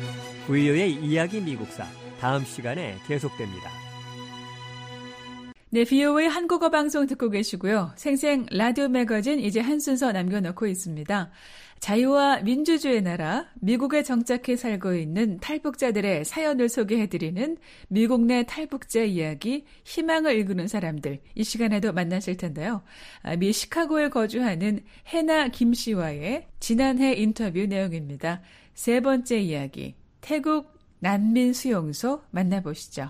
브이오에이 이야기 미국사 다음 시간에 계속됩니다. 네, 비오에이 한국어 방송 듣고 계시고요. 생생 라디오 매거진 이제 한 순서 남겨놓고 있습니다. 자유와 민주주의 나라, 미국에 정착해 살고 있는 탈북자들의 사연을 소개해드리는 미국 내 탈북자 이야기, 희망을 일구는 사람들, 이 시간에도 만나실 텐데요. 미 시카고에 거주하는 해나 김 씨와의 지난해 인터뷰 내용입니다. 세 번째 이야기, 태국 난민 수용소 만나보시죠.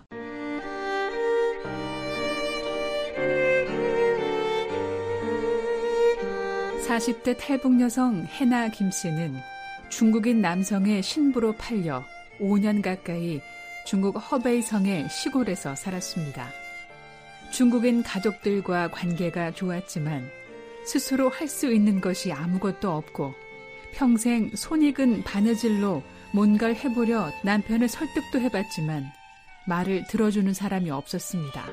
사십 대 탈북 여성 해나 김 씨는 중국인 남성의 신부로 팔려 오 년 가까이 중국 허베이성의 시골에서 살았습니다. 중국인 가족들과 관계가 좋았지만 스스로 할 수 있는 것이 아무것도 없고 평생 손익은 바느질로 뭔가를 해보려 남편을 설득도 해봤지만 말을 들어주는 사람이 없었습니다.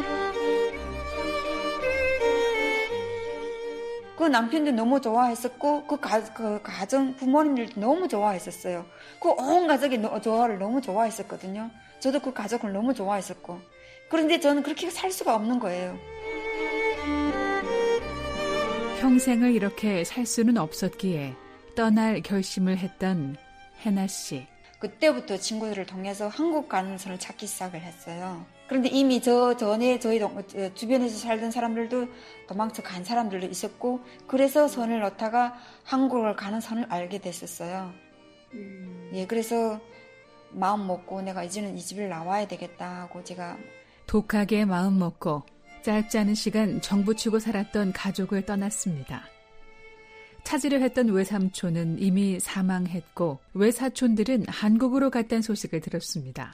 그 남편도 너무 좋아했었고 그, 가, 그 가정 부모님들도 너무 좋아했었어요. 그 온 가족이 너, 저를 너무 좋아했었거든요. 저도 그 가족을 너무 좋아했었고 그런데 저는 그렇게 살 수가 없는 거예요. 평생을 이렇게 살 수는 없었기에 떠날 결심을 했던 해나 씨. 그때부터 친구들을 통해서 한국 가는 선을 찾기 시작을 했어요. 그런데 이미 저 전에 저희 동, 주변에서 살던 사람들도 도망쳐 간 사람들도 있었고 그래서 선을 넣다가 한국을 가는 선을 알게 됐었어요. 음. 예, 그래서 마음 먹고 내가 이제는 이 집을 나와야 되겠다 하고 제가 독하게 마음 먹고 짧지 않은 시간 정부치고 살았던 가족을 떠났습니다. 찾으려 했던 외삼촌은 이미 사망했고 외사촌들은 한국으로 갔다는 소식을 들었습니다.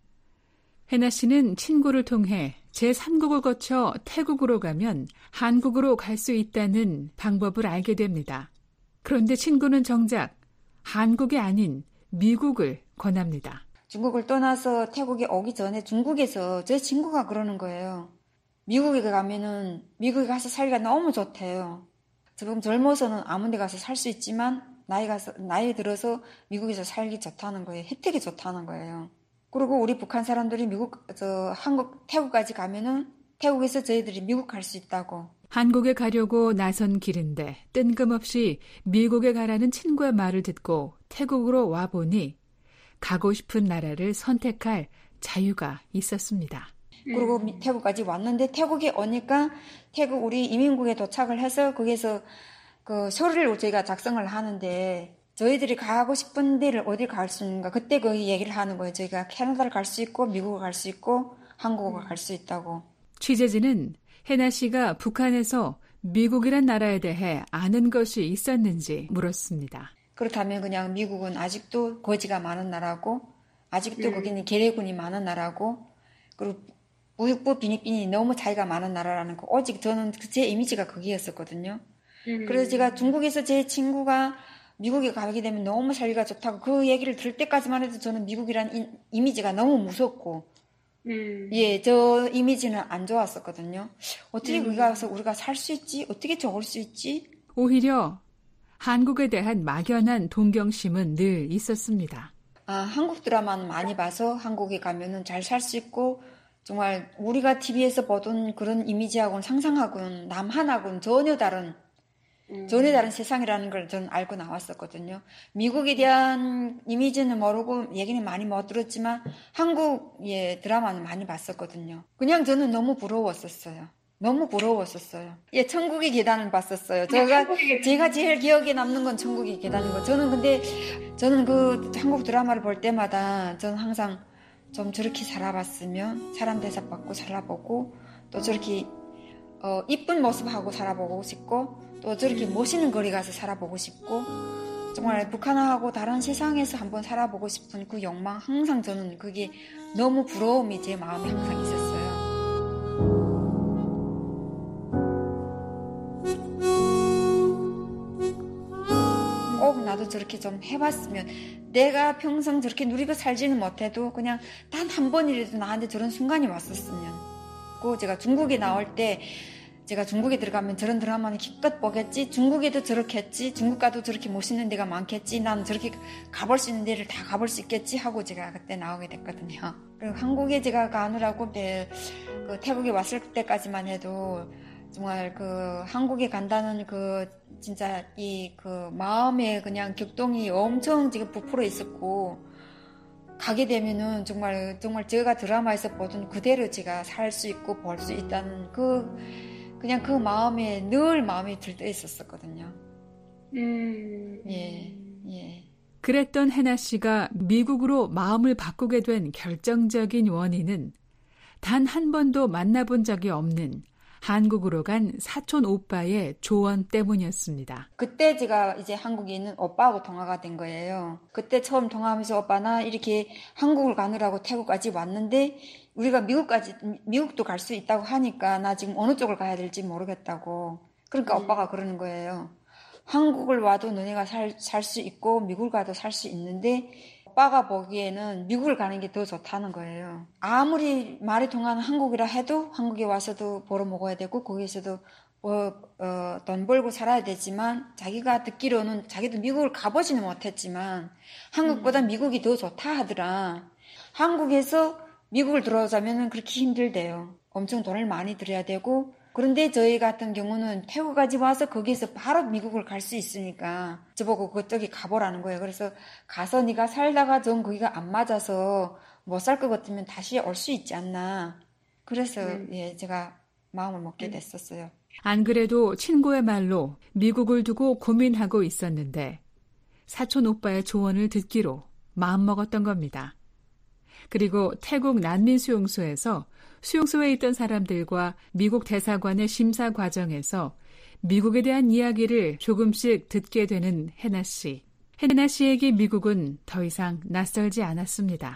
해나 씨는 친구를 통해 제삼 국을 거쳐 태국으로 가면 한국으로 갈 수 있다는 방법을 알게 됩니다. 그런데 친구는 정작 한국이 아닌 미국을 권합니다. 중국을 떠나서 태국에 오기 전에 중국에서 제 친구가 그러는 거예요. 미국에 가면은 미국에 가서 살기가 너무 좋대요. 지금 젊어서는 아무 데 가서 살 수 있지만 나이가 나이 들어서 미국에서 살기 좋다는 거예요. 혜택이 좋다는 거예요. 그리고 우리 북한 사람들이 미국, 저 한국, 태국까지 가면은 태국에서 저희들이 미국 갈 수 있다고. 한국에 가려고 나선 길인데 뜬금없이 미국에 가라는 친구의 말을 듣고 태국으로 와보니 가고 싶은 나라를 선택할 자유가 있었습니다. 그리고 음. 태국까지 왔는데 태국에 오니까 태국 우리 이민국에 도착을 해서 거기서 그 서류를 저희가 작성을 하는데 저희들이 가고 싶은 데를 어디 갈 수 있는가 그때 그 얘기를 하는 거예요. 저희가 캐나다를 갈 수 있고 미국을 갈 수 있고 한국을 갈 수 있다고. 취재진은 해나 씨가 북한에서 미국이란 나라에 대해 아는 것이 있었는지 물었습니다. 그렇다면 그냥 미국은 아직도 거지가 많은 나라고 아직도 음. 거기는 계례군이 많은 나라고 그리고 우익부 비니빈이 너무 차이가 많은 나라라는 거 오직 저는 제 이미지가 거기였었거든요. 음. 그래서 제가 중국에서 제 친구가 미국에 가게 되면 너무 살기가 좋다고 그 얘기를 들을 때까지만 해도 저는 미국이란 이, 이미지가 너무 무섭고 음. 예, 저 이미지는 안 좋았었거든요. 어떻게 음. 거기 가서 우리가 살 수 있지? 어떻게 적을 수 있지? 오히려 한국에 대한 막연한 동경심은 늘 있었습니다. 아, 한국 드라마는 많이 봐서 한국에 가면은 잘 살 수 있고 정말 우리가 티비에서 보던 그런 이미지하고는 상상하고는 남한하고는 전혀 다른 음. 전혀 다른 세상이라는 걸 저는 알고 나왔었거든요. 미국에 대한 이미지는 모르고 얘기는 많이 못 들었지만 한국의 드라마는 많이 봤었거든요. 그냥 저는 너무 부러웠었어요. 너무 부러웠었어요. 예, 천국의 계단을 봤었어요. 제가 제가 제일 기억에 남는 건 천국의 계단인 거. 저는 근데 저는 그 한국 드라마를 볼 때마다 저는 항상 좀 저렇게 살아봤으면 사람 대접받고 살아보고 또 저렇게 어, 이쁜 모습하고 살아보고 싶고 또 저렇게 멋있는 거리 가서 살아보고 싶고 정말 북한하고 다른 세상에서 한번 살아보고 싶은 그 욕망 항상 저는 그게 너무 부러움이 제 마음에 항상 있었어요. 꼭 나도 저렇게 좀 해봤으면 내가 평생 저렇게 누리고 살지는 못해도 그냥 단 한 번이라도 나한테 저런 순간이 왔었으면 그 제가 중국에 나올 때 제가 중국에 들어가면 저런 드라마는 기껏 보겠지, 중국에도 저렇게 했지, 중국 가도 저렇게 멋있는 데가 많겠지, 나는 저렇게 가볼 수 있는 데를 다 가볼 수 있겠지 하고 제가 그때 나오게 됐거든요. 그리고 한국에 제가 가느라고 네, 그 태국에 왔을 때까지만 해도 정말 그 한국에 간다는 그 진짜 이 그 마음에 그냥 격동이 엄청 지금 부풀어 있었고, 가게 되면은 정말 정말 제가 드라마에서 보던 그대로 제가 살 수 있고 볼 수 있다는 그 그냥 그 마음에 늘 마음이 들떠 있었었거든요. 음. 예, 예. 그랬던 해나 씨가 미국으로 마음을 바꾸게 된 결정적인 원인은 단 한 번도 만나본 적이 없는 한국으로 간 사촌 오빠의 조언 때문이었습니다. 그때 제가 이제 한국에 있는 오빠하고 통화가 된 거예요. 그때 처음 통화하면서 오빠 나 이렇게 한국을 가느라고 태국까지 왔는데 우리가 미국까지 미국도 갈 수 있다고 하니까 나 지금 어느 쪽을 가야 될지 모르겠다고. 그러니까 음. 오빠가 그러는 거예요. 한국을 와도 너네가 살 살 수 있고 미국을 가도 살 수 있는데 오빠가 보기에는 미국을 가는 게 더 좋다는 거예요. 아무리 말이 통하는 한국이라 해도 한국에 와서도 벌어 먹어야 되고 거기에서도 어, 어, 돈 벌고 살아야 되지만 자기가 듣기로는 자기도 미국을 가보지는 못했지만 한국보다 음. 미국이 더 좋다 하더라. 한국에서 미국을 들어오자면 그렇게 힘들대요. 엄청 돈을 많이 들여야 되고 그런데 저희 같은 경우는 태국까지 와서 거기서 바로 미국을 갈 수 있으니까 저보고 그쪽에 가보라는 거예요. 그래서 가서 네가 살다가 좀 거기가 안 맞아서 못 살 것 같으면 다시 올 수 있지 않나. 그래서 음. 예, 제가 마음을 먹게 됐었어요. 안 그래도 친구의 말로 미국을 두고 고민하고 있었는데 사촌 오빠의 조언을 듣기로 마음먹었던 겁니다. 그리고 태국 난민수용소에서 수용소에 있던 사람들과 미국 대사관의 심사 과정에서 미국에 대한 이야기를 조금씩 듣게 되는 해나 씨. 해나 씨에게 미국은 더 이상 낯설지 않았습니다.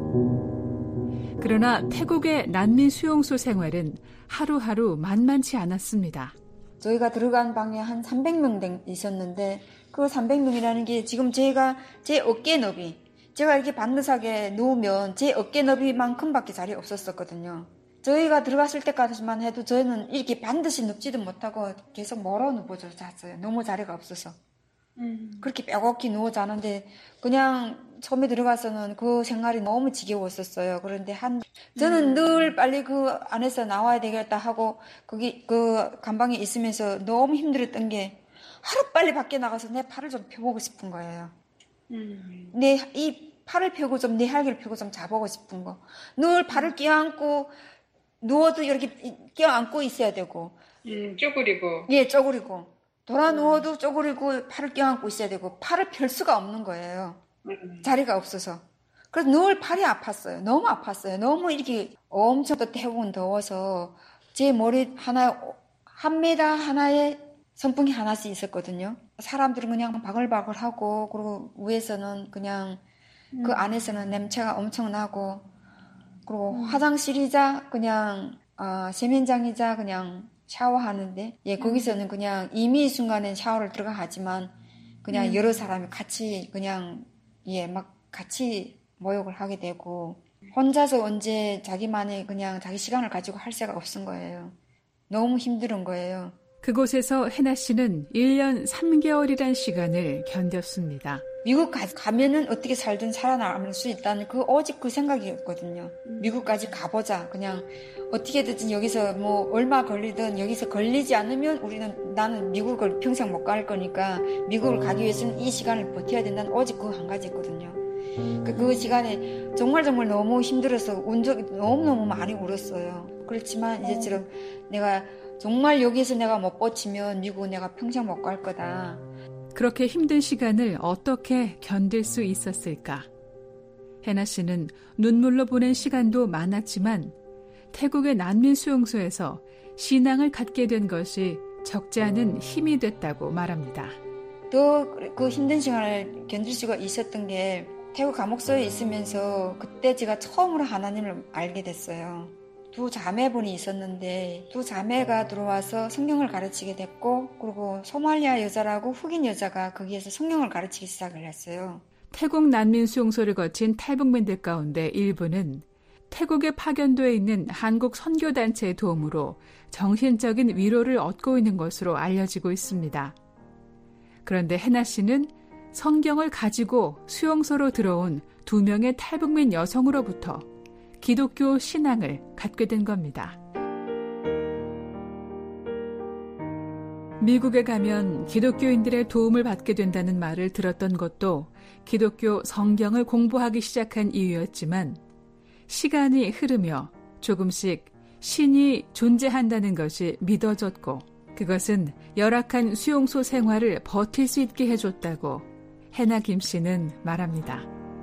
그러나 태국의 난민 수용소 생활은 하루하루 만만치 않았습니다. 저희가 들어간 방에 한 삼백 명 있었는데 그 삼백 명이라는 게 지금 제가 제 어깨 너비 제가 이렇게 반듯하게 누우면 제 어깨 너비만큼밖에 자리 없었었거든요. 저희가 들어갔을 때까지만 해도 저희는 이렇게 반드시 눕지도 못하고 계속 멀어 누워져 잤어요. 너무 자리가 없어서. 음. 그렇게 빼곡히 누워 자는데 그냥 처음에 들어가서는 그 생활이 너무 지겨웠었어요. 그런데 한 저는 음. 늘 빨리 그 안에서 나와야 되겠다 하고 거기 그 감방에 있으면서 너무 힘들었던 게 하루 빨리 밖에 나가서 내 팔을 좀 펴보고 싶은 거예요. 음. 내 이 팔을 펴고 좀 내 할기를 펴고 좀 자보고 싶은 거. 늘 팔을 껴안고 누워도 이렇게 껴안고 있어야 되고. 음, 쪼그리고. 예, 쪼그리고. 돌아 누워도 쪼그리고 팔을 껴안고 있어야 되고 팔을 펼 수가 없는 거예요. 음. 자리가 없어서. 그래서 늘 팔이 아팠어요. 너무 아팠어요. 너무 이렇게 엄청 또 태국은 더워서 제 머리 하나, 한 메다 하나에 선풍기 하나씩 있었거든요. 사람들은 그냥 바글바글하고 그리고 위에서는 그냥 음. 그 안에서는 냄새가 엄청 나고 그리고 음. 화장실이자 그냥 어, 세면장이자 그냥 샤워하는데 예 거기서는 그냥 이미 순간에 샤워를 들어가 하지만 그냥 음. 여러 사람이 같이 그냥 예 막 같이 모욕을 하게 되고 혼자서 언제 자기만의 그냥 자기 시간을 가지고 할 새가 없은 거예요. 너무 힘든 거예요. 그곳에서 해나 씨는 일 년 삼 개월이란 시간을 견뎠습니다. 미국 가, 가면은 어떻게 살든 살아남을 수 있다는 그 오직 그 생각이었거든요. 미국까지 가보자. 그냥 어떻게든 여기서 뭐 얼마 걸리든 여기서 걸리지 않으면 우리는 나는 미국을 평생 못 갈 거니까 미국을 가기 위해서는 이 시간을 버텨야 된다는 오직 그 한 가지였거든요. 그, 그 시간에 정말 정말 너무 힘들어서 운 적이 너무너무 많이 울었어요. 그렇지만 이제처럼 내가 정말 여기서 내가 못 버티면 미국은 내가 평생 못 갈 거다. 그렇게 힘든 시간을 어떻게 견딜 수 있었을까? 해나 씨는 눈물로 보낸 시간도 많았지만 태국의 난민 수용소에서 신앙을 갖게 된 것이 적지 않은 힘이 됐다고 말합니다. 또 그 힘든 시간을 견딜 수가 있었던 게 태국 감옥소에 있으면서 그때 제가 처음으로 하나님을 알게 됐어요. 두 자매분이 있었는데 두 자매가 들어와서 성경을 가르치게 됐고 그리고 소말리아 여자라고 흑인 여자가 거기에서 성경을 가르치기 시작을 했어요. 태국 난민 수용소를 거친 탈북민들 가운데 일부는 태국에 파견돼 있는 한국 선교단체의 도움으로 정신적인 위로를 얻고 있는 것으로 알려지고 있습니다. 그런데 해나 씨는 성경을 가지고 수용소로 들어온 두 명의 탈북민 여성으로부터 기독교 신앙을 갖게 된 겁니다. 미국에 가면 기독교인들의 도움을 받게 된다는 말을 들었던 것도 기독교 성경을 공부하기 시작한 이유였지만 시간이 흐르며 조금씩 신이 존재한다는 것이 믿어졌고 그것은 열악한 수용소 생활을 버틸 수 있게 해줬다고 해나 김 씨는 말합니다.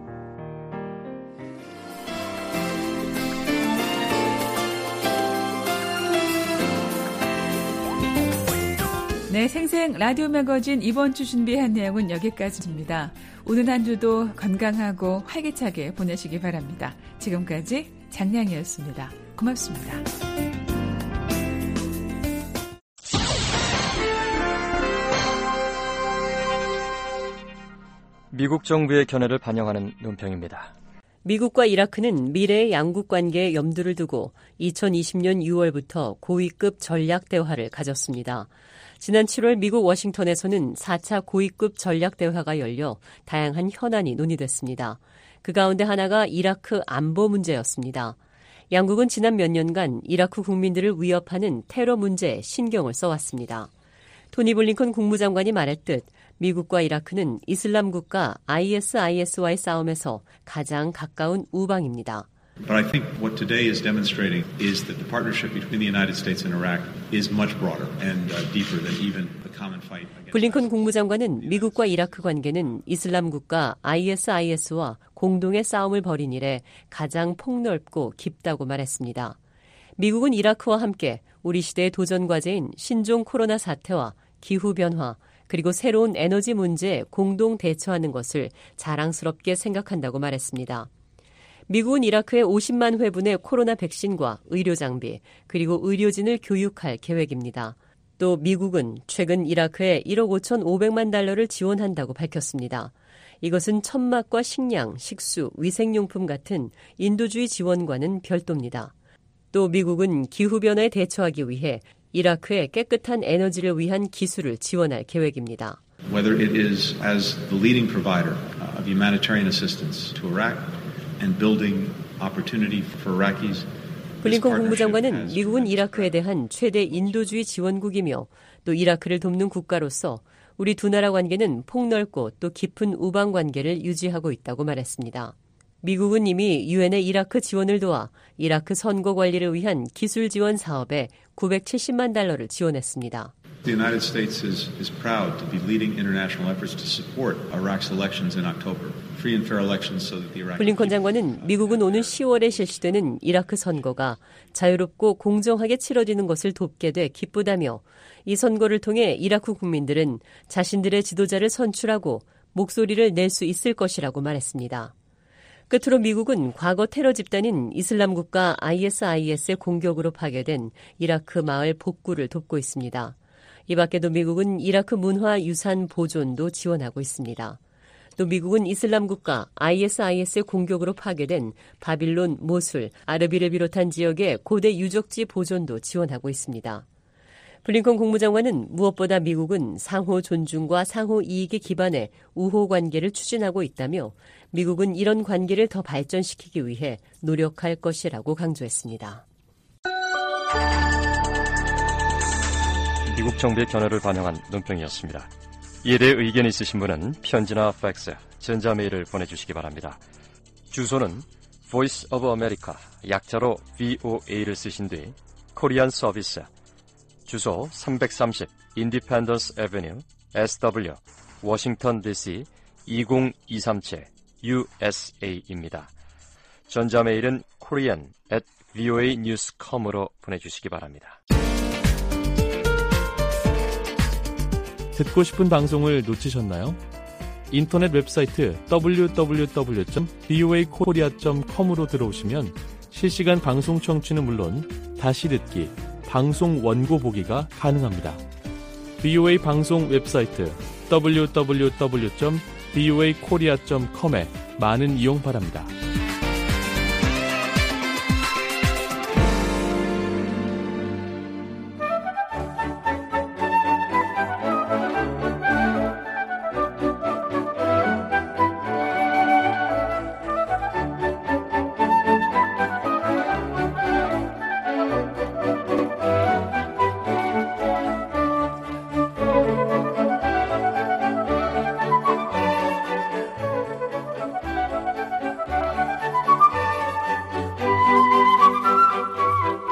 네, 생생 라디오 매거진 이번 주 준비한 내용은 여기까지입니다. 오늘 한 주도 건강하고 활기차게 보내시기 바랍니다. 지금까지 장량이었습니다. 고맙습니다. 미국 정부의 견해를 반영하는 논평입니다. 미국과 이라크는 미래의 양국 관계에 염두를 두고 이천이십 년 유월부터 고위급 전략 대화를 가졌습니다. 지난 칠월 미국 워싱턴에서는 사 차 고위급 전략 대화가 열려 다양한 현안이 논의됐습니다. 그 가운데 하나가 이라크 안보 문제였습니다. 양국은 지난 몇 년간 이라크 국민들을 위협하는 테러 문제에 신경을 써왔습니다. 토니 블링컨 국무장관이 말했듯 미국과 이라크는 이슬람 국가 아이에스아이에스와의 싸움에서 가장 가까운 우방입니다. But I think what today is demonstrating is that the partnership between the United States and Iraq is much broader and uh, deeper than even the common fight. 블링컨 국무장관은 미국과 이라크 관계는 이슬람 국가 아이에스아이에스와 공동의 싸움을 벌인 이래 가장 폭넓고 깊다고 말했습니다. 미국은 이라크와 함께 우리 시대의 도전 과제인 신종 코로나 사태와 기후변화 그리고 새로운 에너지 문제에 공동 대처하는 것을 자랑스럽게 생각한다고 말했습니다. 미국은 이라크에 오십만 회분의 코로나 백신과 의료 장비 그리고 의료진을 교육할 계획입니다. 또 미국은 최근 이라크에 일억 오천오백만 달러를 지원한다고 밝혔습니다. 이것은 천막과 식량, 식수, 위생용품 같은 인도주의 지원과는 별도입니다. 또 미국은 기후변화에 대처하기 위해 이라크에 깨끗한 에너지를 위한 기술을 지원할 계획입니다. Whether it is as the leading provider of humanitarian assistance to Iraq and building opportunity for Iraqis. 블링컨 국무장관은 미국은 이라크에 대한 최대 인도주의 지원국이며 또 이라크를 돕는 국가로서 우리 두 나라 관계는 폭넓고 또 깊은 우방 관계를 유지하고 있다고 말했습니다. 미국은 이미 유엔의 이라크 지원을 도와 이라크 선거 관리를 위한 기술 지원 사업에 구백칠십만 달러를 지원했습니다. The United States is, is proud to be leading international efforts to support Iraq's elections in October. Free and fair elections so that the Iraqi 블링컨 장관은 미국은 오는 시월에 실시되는 이라크 선거가 자유롭고 공정하게 치러지는 것을 돕게 돼 기쁘다며 이 선거를 통해 이라크 국민들은 자신들의 지도자를 선출하고 목소리를 낼 수 있을 것이라고 말했습니다. 끝으로 미국은 과거 테러 집단인 이슬람 국가 아이에스아이에스의 공격으로 파괴된 이라크 마을 복구를 돕고 있습니다. 이 밖에도 미국은 이라크 문화 유산 보존도 지원하고 있습니다. 또 미국은 이슬람 국가 아이에스아이에스의 공격으로 파괴된 바빌론, 모술, 아르비를 비롯한 지역의 고대 유적지 보존도 지원하고 있습니다. 블링컨 국무장관은 무엇보다 미국은 상호 존중과 상호 이익에 기반해 우호 관계를 추진하고 있다며 미국은 이런 관계를 더 발전시키기 위해 노력할 것이라고 강조했습니다. 미국 정부의 견해를 반영한 논평이었습니다. 이에 대해 의견이 있으신 분은 편지나 팩스, 전자메일을 보내주시기 바랍니다. 주소는 Voice of America, 약자로 브이오에이를 쓰신 뒤 코리안 서비스, 주소 삼백삼십 Independence Avenue, 에스더블유, 워싱턴 디씨 이공이삼칠 유에스에이입니다. 전자메일은 korean at voa news dot com으로 보내주시기 바랍니다. 듣고 싶은 방송을 놓치셨나요? 인터넷 웹사이트 더블유 더블유 더블유 점 브이오에이 코리아 점 컴으로 들어오시면 실시간 방송 청취는 물론 다시 듣기, 방송 원고 보기가 가능합니다. 브이오에이 방송 웹사이트 더블유 더블유 더블유 점 브이오에이 코리아 점 컴에 많은 이용 바랍니다.